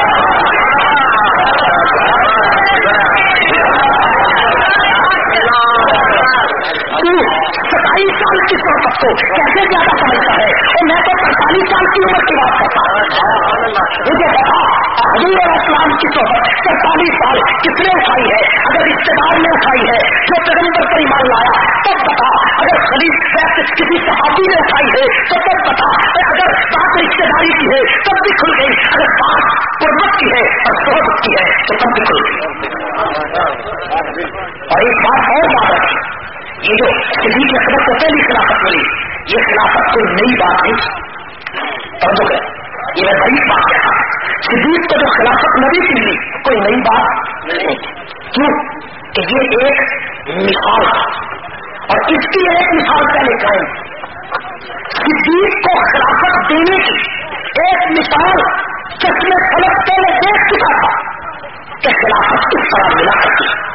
27 سال کی صحبت کو کیسے زیادہ سمجھتا ہے, اور میں تو 45 سال کی عمر کی بات کرتا ہوں. مجھے بتا حضور اور اسلام کی صحبت 45 سال کس نے اٹھائی ہے؟ اگر رشتے دار نے اٹھائی ہے جو پیغمبر پر ایمان لایا تب بتا, اگر خلیفہ کسی صحابی نے اٹھائی ہے تو تب بتا, اگر بات رشتے داری کی ہے تب بھی کھل گئی, اگر بات قربت کی ہے اور صحبت کی ہے تو تب بھی کھل گئی. اور ایک بات اور یاد رکھیں, یہ جو صدیق اکبر کو پہلی خلافت ملی, یہ خلافت کوئی نئی بات نہیں. اور یہ میں بڑی بات کہتا ہوں, صدیق کو جو خلافت نبی کی ملی کوئی نئی بات نہیں. کیوں کہ یہ ایک مثال ہے, اور اس کی ایک مثال پہلے قائم. صدیق کو خلافت دینے کی ایک مثال چشمے فلک پہلے دیکھ چکا تھا کہ خلافت کس طرح ملا کرتی ہے.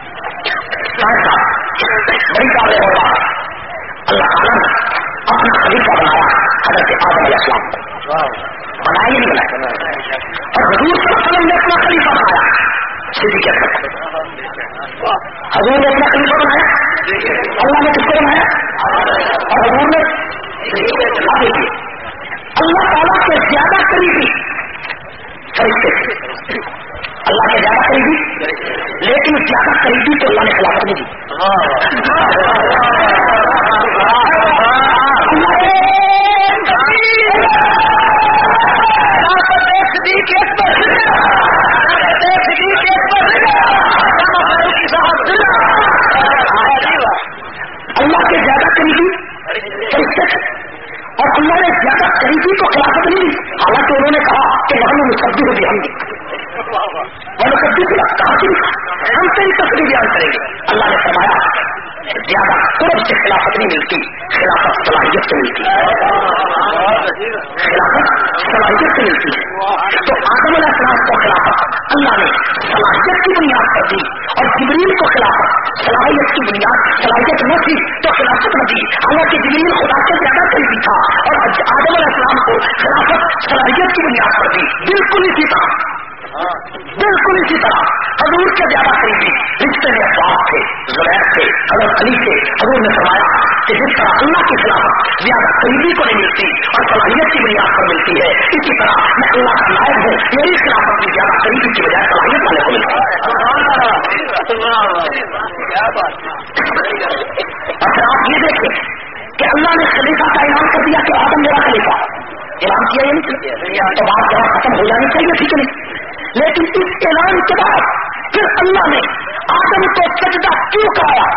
بڑی بات ہے, اللہ تعالیٰ نے اپنا خلیفہ بنایا حضرت آدم علیہ السلام کو, بنایا نہیں بنایا, اور حضور صلی اللہ علیہ وسلم نے اپنا خلیفہ بنایا صدیق اکبر. حضور نے اپنا خلیفہ بنایا, اللہ نے کس کو بنایا, اور حضور نے اللہ تعالیٰ کے زیادہ قریبی فرشتے تھے, اللہ کے زیادہ قریبی, لیکن زیادہ قریبی تو اللہ نے خلافت نہیں دی. اللہ کے زیادہ قریبی فرشتے تھے, اور اللہ نے زیادہ قریبی کو خلافت نہیں دی. حالانکہ انہوں نے کہا کہ ہم مصدق بھی ہم کہاں سے ہم تیری تصویر بیان کریں گے. اللہ نے فرمایا زیادہ قرب سے خلافت نہیں ملتی, خلافت صلاحیت سے ملتی ہے, خلافت صلاحیت سے ملتی ہے. تو آدم علیہ السلام کو خلافت اللہ نے صلاحیت کی بنیاد پر دی, اور جبریل کو خلافت صلاحیت کی بنیاد صلاحیت نہ تھی تو خلافت نہ دی. حالانکہ جبریل خدا سے زیادہ قریبی تھا, اور آدم علیہ السلام کو خلافت صلاحیت کی بنیاد پر دی. بالکل اسی طرح حضور کے زیادہ قریبی رشتے میں عباس تھے, زبیر تھے, حضرت علی تھے. حضور نے فرمایا کہ جس طرح اللہ کی خلافت زیادہ قریبی کو نہیں ملتی اور صلاحیت کی بنیاد پر ملتی ہے، اسی طرح میں اللہ کا نائب ہوں، میری خلافت بھی زیادہ قریبی کی بجائے صلاحیت والے کو ملتی ہے۔ اچھا آپ یہ دیکھیں کہ اللہ نے خلیفہ کا اعلان کر دیا کہ آدم میرا خلیفہ، اعلان کیا یا نہیں؟ تو بات یہاں ختم ہو جانی چاہیے، ٹھیک ہے نہیں؟ لیکن اس اعلان کے بعد پھر اللہ نے آدم کو سجدہ کیوں کرایا؟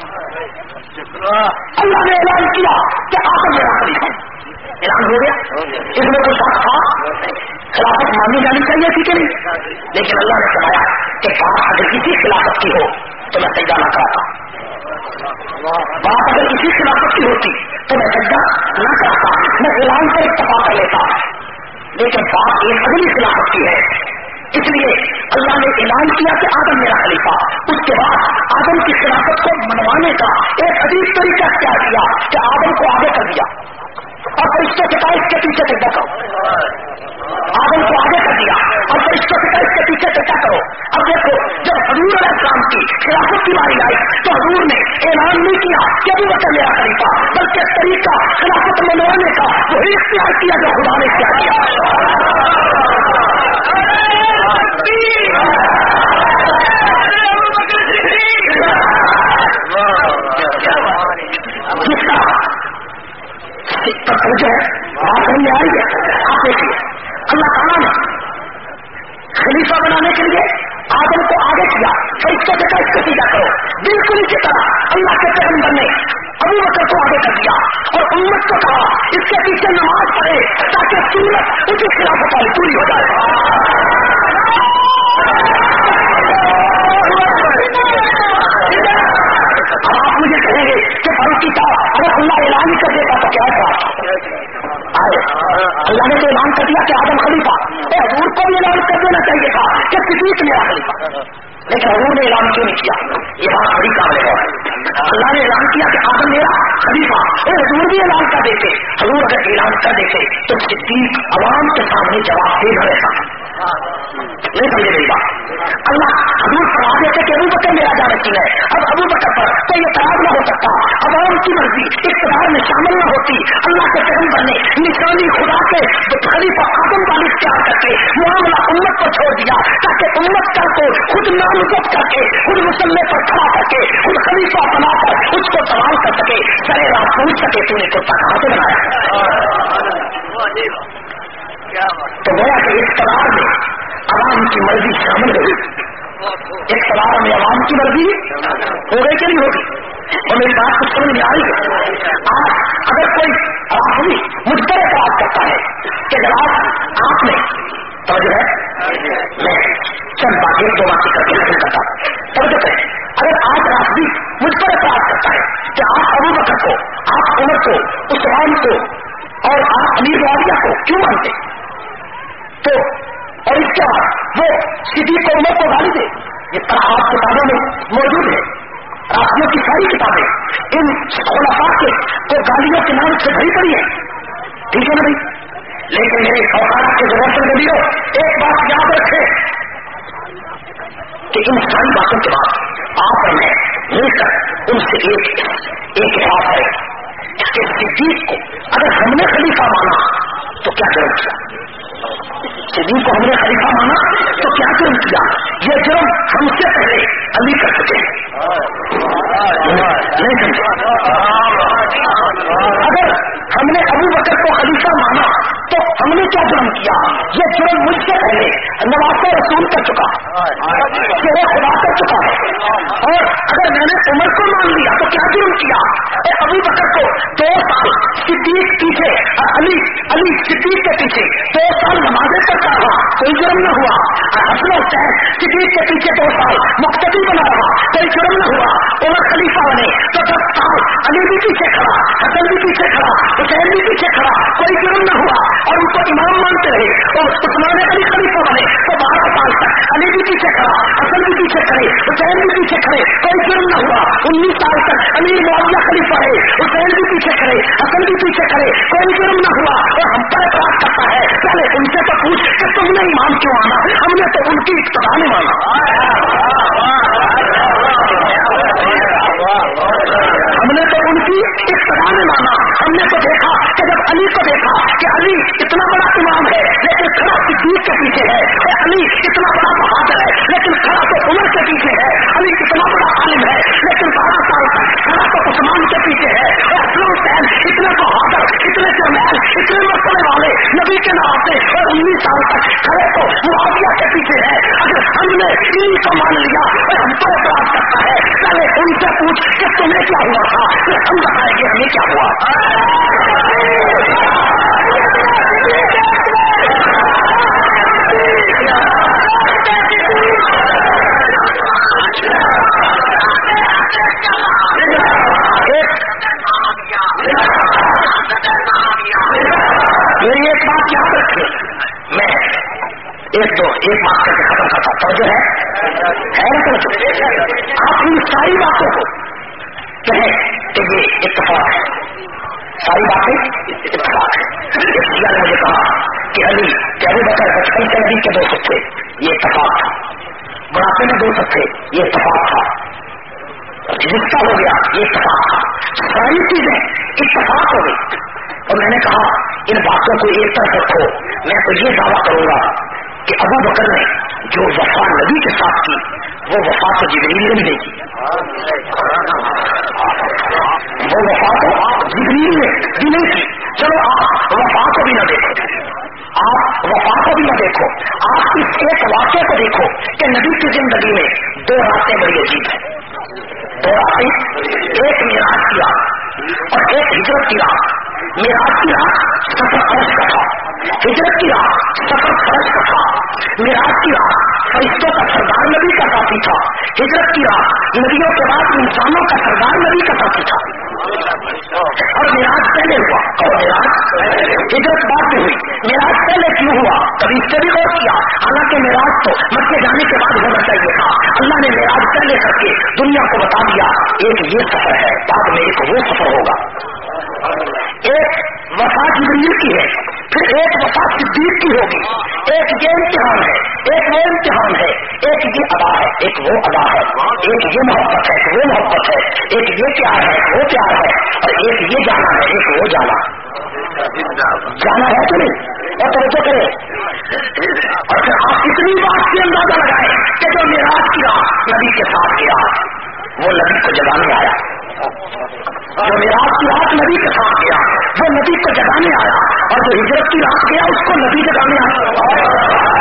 اللہ نے اعلان کیا کہ آدم میرا خلیفہ، اعلان ہو گیا، اس میں کوئی شک تھا؟ خلافت مانی جانی چاہیے، ٹھیک ہے نہیں؟ لیکن اللہ نے فرمایا کہ بات اگر کسی خلافت کی ہو تو میں سجدہ نہ کراتا، بات اگر کسی خلافت کی ہوتی تو میں سجدہ نہ کرتا، میں اعلان پر اتفاق کر لیتا، لیکن بات ایک اگلی خلافت کی ہے، اس لیے اللہ نے اعلان کیا کہ آدم میرا خلیفہ۔ اس کے بعد آدم کی خلافت کو منوانے کا ایک عجیب طریقہ اختیار کیا کہ آدم کو آگے کر دیا اور فرشتوں سے کہا اس کے پیچھے سجدہ کرو، آدم کو آگے کر دیا اور فرشتوں سے کہا اس کے پیچھے سجدہ کرو۔ اب دیکھو جب حضور علیہ السلام کی خلافت کی باری آئی تو حضور نے اعلان نہیں کیا کہ ابو بکر میرا خلیفہ، بلکہ طریقہ خلافت منوانے کا وہی اختیار کیا جو خدا نے اختیار کیا۔ جس کا جو ہے بات نہیں آئی ہے، آپ دیکھیے اللہ تعالیٰ نے خلیفہ بنانے کے لیے آدم کو آگے کیا، فرشتوں سے کہا اس کو سیدھا کرو، بالکل اسی طرح اللہ کے پیغمبر نے ابو بکر کو آگے کر دیا اور امت کو کہا اس کے پیچھے نماز پڑھے تاکہ سنت اس کی خلافت والی پوری ہو جائے۔ اب آپ مجھے کہیں گے کہ فاروقی صاحب اگر اللہ اعلان کر دیتا تو کیا تھا؟ اللہ نے تو اعلان کر دیا کہ آدم خلیفہ، تو حضور کو بھی اعلان کر دینا چاہیے تھا کہ صدیق میرا خلیفہ، لیکن حضور نے اعلان کیوں نہیں کیا؟ یہ بات بڑی قابل غور ہے۔ اللہ نے اعلان کیا کہ آدم میرا خلیفہ، اور حضور بھی اعلان کر دیتے، حضور اگر اعلان کر دیتے تو صدیق عوام کے سامنے جواب دے نہ رہتا، نہیں سمجھے میری بات؟ اللہ حضور فرما دیتے کہ ابو بکر میرا جانشین ہے، اب ابو بکر پر کوئی اعتراض نہ ہو سکتا، عوام کی مرضی اقتدار میں شامل نہ ہوتی، اللہ کے پیغمبر نے نشانی خدا کے خلیفہ آدم والی اختیار کر کے معاملہ امت کو چھوڑ دیا تاکہ امت کل کو خود نامزد کر کے خود مسلح پر کھڑا کر کے خود خلیفہ بنا کر اس کو سوال کر سکے، سرے راہ پوچھ سکے تو نے کتا کہاں سے بنایا؟ تو گویا کہ اقتدار میں عوام کی مرضی شامل ہوگی، اقتدار میں عوام کی مرضی ہو گئی کہ نہیں ہوگی؟ اور میری بات کچھ سمجھ میں آئی ہے؟ آج اگر کوئی آدمی مجھ پر اعتراض کرتا ہے کہ جناب آپ نے توجہ ہے، میں چند باتیں دو باتیں کر کے ختم کرتا ہوں، توجہ کریں، اگر آج آدمی مجھ پر اعتراض کرتا ہے کہ آپ ابو بکر کو، آپ عمر کو، عثمان کو اور آپ امیر معاویہ کو کیوں مانتے، تو اور اس کے بعد وہ صدیق اور عمر کو گالی دے، جس طرح آپ کتابوں میں موجود ہے، راسیوں کی ساری کتابیں ان خلفاء کے کو گالیوں کے نام سے بھری پڑی ہے، ٹھیک ہے نا بھائی؟ لیکن میرے اوقات کے ضرورت میں بھی ایک بات یاد رکھے کہ ان ساری باتوں کے بعد آپ اور میں مل کر ان سے ایک بات ہے کہ صدیق کو اگر ہم نے خلیفہ مانا تو کیا جرم کیا؟ صدیق کو ہم نے خلیفہ مانا تو کیا جرم کیا؟ یہ جرم ہم سے پہلے علی کر چکے ہیں، نہیں سمجھے؟ اگر ہم نے ابو بکر کو خلیفہ مانا تو ہم نے کیا جرم کیا؟ یہ جرم مجھ سے پہلے نواز رسول کر چکا، شیر خدا کر چکا ہے، اور اگر میں نے عمر کو مان لیا تو کیا جرم کیا؟ ابو بکر کو 2 سال صدیق پیچھے، علی صدیق کے پیچھے 2 سال نمازیں پڑھتا رہا، کوئی جرم نہ ہوا، حسن حسین صدیق کے پیچھے 2 سال مقتدی بنا رہا، کوئی جرم نہ ہوا، عمر خلیفہ بنے تو 10 سال علی بھی پیچھے کھڑا، حسن بھی پیچھے کھڑا، حسین بھی پیچھے کھڑا، کوئی جرم نہ ہوا، اور ان کو امام مانتے رہے، اور عثمان علی خلیفہ بنے تو 12 سال تک علی بھی پیچھے کھڑا، حسن بھی پیچھے کھڑے، حسین بھی پیچھے کھڑے، کوئی جرم نہ ہوا، 19 سال تک امیر معاویہ خلیفہ رہے، حسین بھی پیچھے کھڑے، حسن بھی پیچھے کھڑے، کوئی جرم نہ ہوا، اور ہم پر اعتراض کرتا ہے پہلے ان سے تو پوچھ کہ تم نے امام کیوں مانا؟ ہم نے تو ان کی اقتدا نے مانا، ہم نے تو ان کی इतना बड़ा इमाम है लेकिन खड़ा सिद्दीक के पीछे है, अली इतना बड़ा बहादुर है लेकिन खड़ा तो उमर के पीछे है, अली इतना बड़ा आलिम है लेकिन 12 साल तक खड़ा तो उस्मान के पीछे है, हसन हुसैन इतने बहादुर, इतने जरनैल, इतने मरतबे वाले नबी के नाते और 19 साल तक खड़े तो मुआविया के पीछे है। अगर हमने इन्हीं को मान लिया और हम पर एतराज करता है, पहले उनसे पूछ कि तुम्हें क्या हुआ था, फिर हम बताएंगे हमें क्या हुआ। मेरी एक बात याद रखिए, मैं एक बात करके खत्म करता तो जो है ना, तो आप इन सारी बातों को कहें कि ये इत्तेफाक है, सारी बातें इत्तेफाक है। ने मुझे कहा कि अली अबू बकर बचपन से नबी के दोस्त थे, ये इत्तेफाक था, बुढ़ापे में दोस्त थे, ये इत्तेफाक था, रिश्ता हो गया, ये इत्तेफाक था, सारी चीजें इत्तेफाक हो गई। और मैंने कहा इन बातों को एक तरफ रखो, मैं तो ये दावा करूंगा कि अबू बकर ने जो वफा नबी के साथ की वो वफा तो जिब्रील ने नहीं की, वो वफा तो जिब्रील ने भी नहीं की। चलो आप वफा को भी न देखो, आप वफा को भी न देखो, आप इस एक वाक्य को देखो कि नबी की जिंदगी में 2 रातें बड़ी अजीब है, 2 रातें, एक मेराज की रात और एक हिजरत की रात। मेराज की रात सफर फर्ज का था, हिजरत की रात सफर फर्ज का था। मेराज की रात फरिश्तों का सरदार नबी का साथी था, हिजरत की रात नबियों के बाद इंसानों का सरदार नबी का साथी था। और मेराज पहले हुआ और मेराज हिजरत बाद में हुई। मेराज पहले क्यों हुआ, कभी इससे भी गौर किया? हालांकि मेराज तो मक्के जाने के बाद होना चाहिए था, अल्लाह ने मेराज पहले करके दुनिया को बता दिया एक ये सफर है, बाद में एक वो सफर होगा। एक वफा जिब्रील की है, फिर एक वफा सिद्दीक की होगी, एक ये इम्तिहान है, एक वो इम्तिहान है, एक ये अदा है, एक वो अदा है, एक ये मोहब्बत है, एक वो मोहब्बत है, एक ये प्यार है, वो प्यार है, और एक ये जाना है, एक वो जाना है कि नहीं? और तो करें और फिर आप इतनी बात से अंदाजा लगाए कि जो मेराज की रात नबी के साथ गया वो नबी को जगाने आया, जो मेराज की रात नबी के साथ गया वो नबी को जगाने आया, और जो हिजरत की रात गया उसको नबी जगाने आया।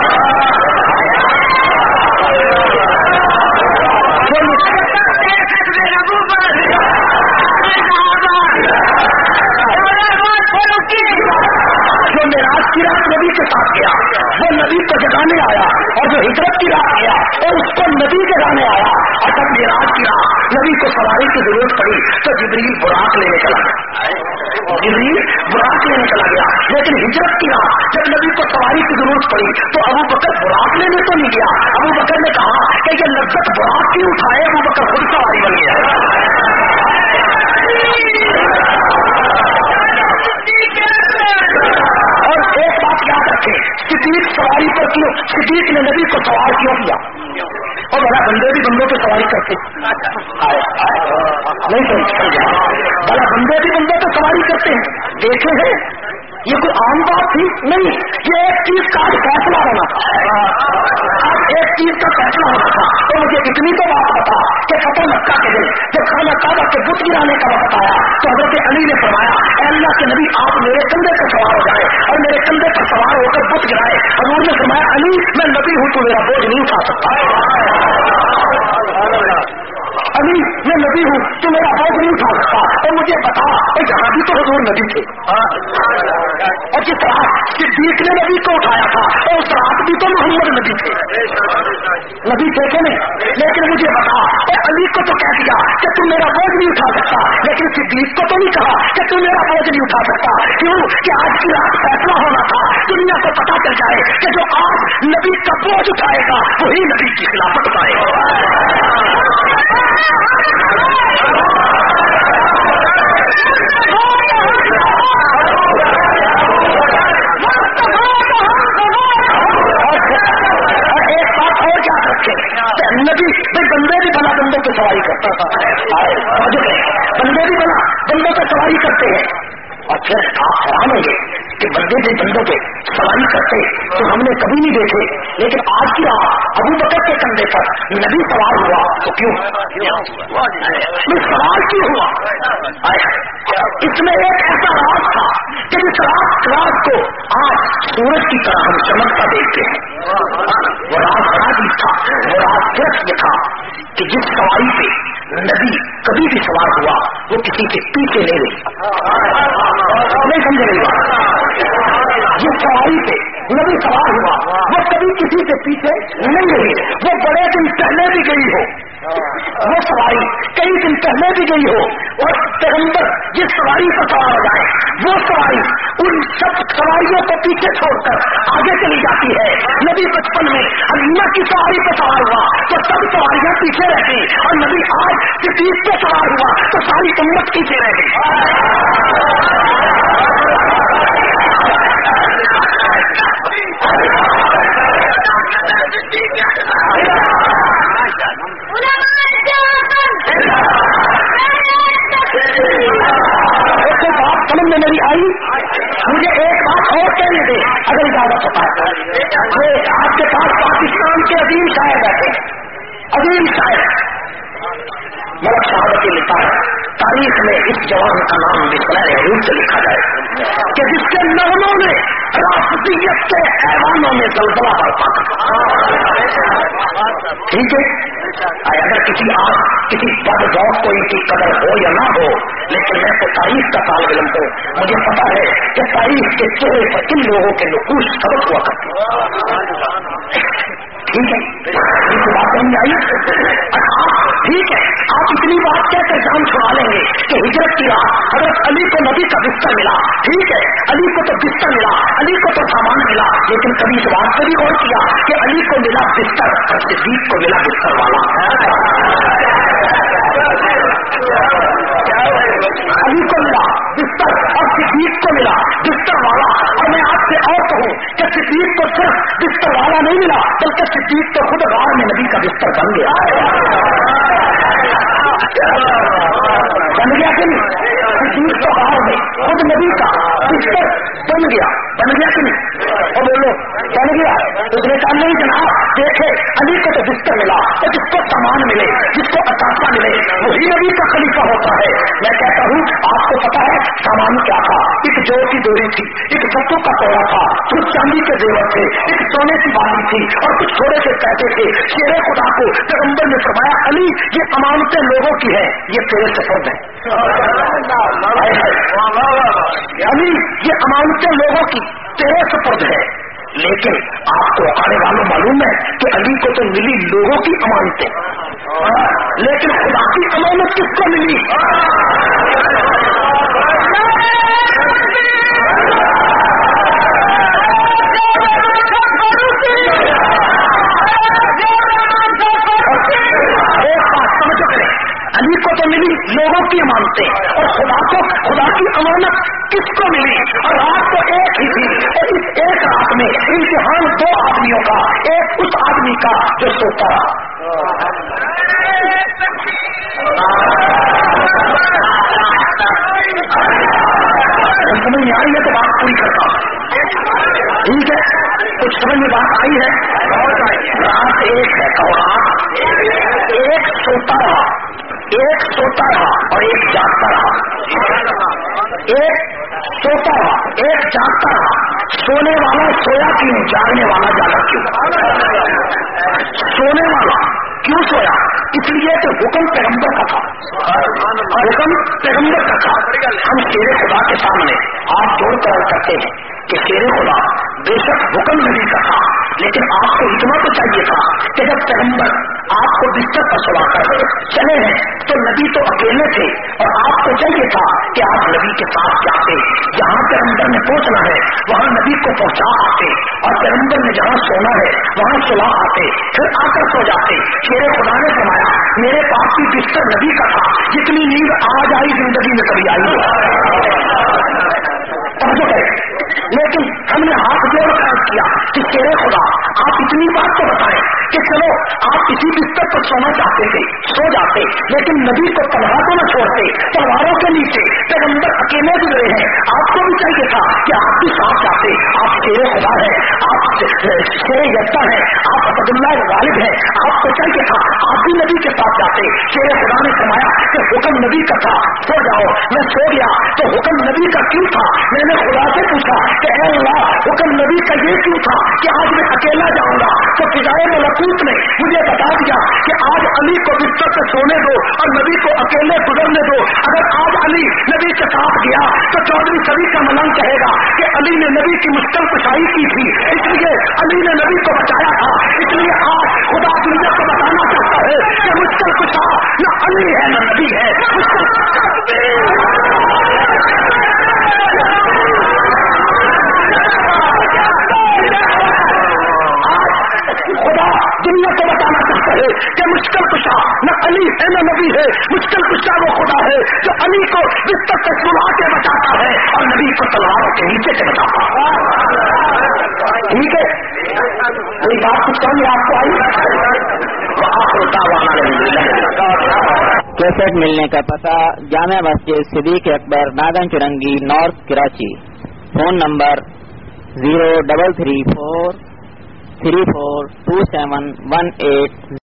जो मेराज की रात नबी के साथ गया वो नबी को जगाने आया, और जो हिजरत की रात गया और उसको नबी जगाने आया। और जब मेराज की रात नबी को सवारी की जरूरत पड़ी तो जिब्रील बुराक लेने चला गया, जिब्रील बुराक लेने चला गया। लेकिन हिजरत की रात जब नबी को सवारी की जरूरत पड़ी तो अबू बकर बुराक लेने तो नहीं गया। अबू बकर ने कहा कि ये लज्जत बुराक क्यों उठाए, अबू बकर खुद सवारी बन गया। और एक बात याद रखें, सिद्दीक सवारी पर क्यों, सिद्दीक ने नबी को सवार क्यों किया? और बड़ा बंदे भी बंदों पे सवारी करते नहीं समझा, बड़ा बंदे भी बंदों पे सवारी करते हैं, देखे हैं? ये कोई आम बात थी नहीं, ये एक चीज का फैसला होना था, एक चीज का फैसला होना था। तो मुझे इतनी तो बात बता कि फतेह मक्का के दिन जब खाना काबा के बुत गिराने का वक्त आया तो हजरत अली ने फरमाया, अल्लाह के नबी आप मेरे कंधे पर सवार हो जाए, और मेरे कंधे पर सवार होकर बुत गिराए। हजूर ने फरमाया, अली मैं नबी हूं, तू मेरा बोझ नहीं उठा सकता। अली मैं नबी हूं, तू मेरा बोझ नहीं उठा सकता। और मुझे बता, जहां भी तो हजूर नबी थे, और जिस रात सिद्दीक ने नबी को उठाया था और उस रात भी तो मोहम्मद नबी थे, नबी थे कि नहीं? लेकिन मुझे बता, अली को तो कह दिया कि तू मेरा बोझ नहीं उठा सकता, लेकिन सिद्दीक को तो नहीं कहा कि तू मेरा बोझ नहीं उठा सकता। क्यों? कि आज की रात फैसला होना था, दुनिया को पता चल जाए कि जो आज नबी का बोझ उठाएगा वही नबी की खिलाफत पाएगा। नबी भाई बंदे भी बना बंदों पे सवारी करता था, बंदे भी बना बंदों पे सवारी करते हैं। और फिर आप हैरान होंगे कि بندے تھے بندوں پہ سواری کرتے تو ہم نے کبھی نہیں دیکھے، لیکن آج کی رات ابو بکر کے کندھے پر نبی سوار ہوا تو کیوں سوار کیوں ہوا؟ اس میں ایک ایسا راز تھا کہ جس رات کو آج سورج کی طرح ہم چمکتا دیکھتے ہیں، وہ راز بڑا بھی تھا، وہ راز صرف یہ تھا کہ جس سواری پہ نبی کبھی بھی سوار ہوا وہ کسی کے پیچھے نہیں رہی، نہیں سمجھ رہی بات، جس سواری پہ نبی سوار ہوا وہ کبھی کسی کے پیچھے نہیں رہی، وہ بڑے دن پہلے بھی گئی ہو، وہ سواری کئی دن پہلے بھی گئی ہو، اور پیغمبر جس سواری پر سوار ہو جائے وہ سواری ان سب سواریوں کو پیچھے چھوڑ کر آگے چلی جاتی ہے۔ نبی بچپن میں حلیمہ کی سواری پر سوار ہوا تو سب سواریاں پیچھے رہ گئی، اور نبی آج صدیق پہ سوار ہوا تو ساری امت پیچھے رہ گئی۔ بات سمجھ میں میری آئی؟ مجھے ایک بات اور کہنے دے اگر اجازت ہوتا ہے۔ آپ کے پاس پاکستان کے عظیم شاعر بیٹھے، عظیم شاعر ملک شہادت لکھا ہے تاریخ میں اس جوان کا نام بسلائے عروج سے لکھا جائے کہ جس کے نغموں نے رافضیت کے ایوانوں میں زلزلہ برپا کر، ٹھیک ہے، اگر کسی بد ذوق کو ان کی قدر ہو یا نہ ہو، لیکن میں تو تاریخ کا طالب علم ہوں، مجھے پتا ہے کہ تاریخ کے چہرے پر ان لوگوں کے نقوش سبق ہوا کرتے، ٹھیک ہے، ان کو بات سمجھ آئی؟ ٹھیک ہے، آپ اتنی بات کہہ کر جان چھڑا لیں گے کہ ہجرت کی رات حضرت علی کو نبی کا بستر ملا، ٹھیک ہے، علی کو تو بستر ملا، علی کو تو سامان ملا، لیکن کبھی اس بات پہ بھی غور کیا کہ علی کو ملا بستر اور صدیق کو ملا بستر والا، علی کو ملا بستر اور صدیق کو ملا بستر والا، اور میں آپ سے اور کہوں کہ صدیق کو صرف بستر والا نہیں ملا بلکہ صدیق تو خود غار میں نبی کا بستر بن گیا کہ نہیں؟ صدیق تو غار میں خود نبی کا بستر بن گیا کہ نہیں؟ اور بولو بن گیا، اس نے کہا نہیں جناب، دیکھے علی کو تو بستر ملا اور جس کو سامان ملے، جس کو اثاثہ ملے وہی نبی کا خلیفہ ہوتا ہے۔ میں کہتا ہوں آپ کو پتا ہے سامان کیا تھا؟ ایک جو کی ڈوری تھی، ایک ستو کا توڑا تھا، کچھ چاندی کے زیور تھے، ایک سونے کی بالی تھی اور کچھ تھوڑے سے پیسے تھے۔ شیر خدا کو پیغمبر نے فرمایا علی یہ امانتیں لوگوں کی ہے، یہ تیرے سپرد ہے، علی یہ امانتیں لوگوں کی تیرے سپرد ہے، لیکن آپ کو آنے والوں معلوم ہے کہ علی کو تو ملی لوگوں کی امانتیں، لیکن خدا کی امانت کس کو ملی؟ علی کو تو ملی لوگوں کی امانتیں اور خدا کی امانت کس کو ملی؟ اور رات تو ایک ہی تھی، اور اس ایک رات میں امتحان دو آدمیوں کا، ایک اس آدمی کا جو سوتا رہا، سمجھ میں آئی ہے تو بات پوری کرتا ہوں، ٹھیک ہے، کچھ سمجھ میں بات آئی ہے؟ رات ایک ہے اور رات ایک سوتا رہا، ایک سوتا رہا اور ایک جاگتا رہا، ایک سوتا رہا ایک جاگتا رہا۔ سونے والا سویا کیوں؟ جاگنے والا جاگا کیوں؟ سونے والا کیوں سویا؟ اس لیے کہ حکم پیغمبر کا تھا، حکم پیغمبر کا تھا۔ ہم شیر خدا کے سامنے آپ جوڑ کر کرتے ہیں کہ شیر خدا بے شک حکم نبی کا تھا، لیکن آپ کو اتنا تو چاہیے تھا کہ جب پیغمبر آپ کو بستر پر سلا کر چلے ہیں تو نبی تو اکیلے تھے، اور آپ کو چاہیے تھا کہ آپ نبی کے ساتھ جاتے، جہاں پیغمبر نے پہنچنا ہے وہاں نبی کو پہنچا آتے، اور پیغمبر نے جہاں سونا ہے وہاں سلا آتے، پھر آ کر سو جاتے۔ شیر خدا نے فرمایا میرے پاس بھی بستر نبی کا تھا، جتنی نیند آج آئی زندگی میں کبھی آئی ہے، لیکن ہم نے ہاتھ جوڑ کر کیا کہ شیر خدا آپ اتنی بات تو بتائیں کہ چلو آپ اسی بستر پر سونا چاہتے تھے، سو جاتے، لیکن نبی کو تنہا تو نہ چھوڑتے، تلواروں کے نیچے پیغمبر اکیلے گزرے ہیں، آپ کو بھی چاہیے تھا کہ آپ भी साथ जाते, आप शेर खुदा है, आप शेर यत्ता है, आप असदुल्लाह गालिब है, आपको चाहिए था आप भी नबी के साथ जाते। शेर खुदा ने फरमाया कि हुक्म नबी का था, सो जाओ। मैं सो गया तो हुक्म नबी का क्यों था? मैंने खुदा से पूछा कि ऐ अल्लाह, हुक्म नबी का ये क्यों था कि आज मैं अकेला जाऊंगा? तो फिजाए मलकूत ने मुझे बता दिया कि आज अली को बिस्तर पे सोने दो और नबी को अकेले गुजरने दो। अगर आज अली नबी के साथ गया तो 14वीं सदी का मलंग कहेगा कि अली ने नबी की मुश्किल कुशाई की थी, इसलिए अली ने नबी को बचाया था। इसलिए आज खुदा दुनिया को बताना चाहता है कि मुश्किल कुशा न अली है न नबी है, खुदा दुनिया को बताना चाहता है कि मुश्किल कुशा न अली है न नबी है। मुश्किल कुशा वो खुदा है जो अली को बिस्तर से सुला के बचाता है और नबी को तलवारों के नीचे से बचाता है। ठीक है, कोई बात कुछ समझ आपको आई? कैसेट मिलने का पता Jamia Masjid Siddique Akbar, Nagan Chowrangi, north Karachi. Phone number 0334342718।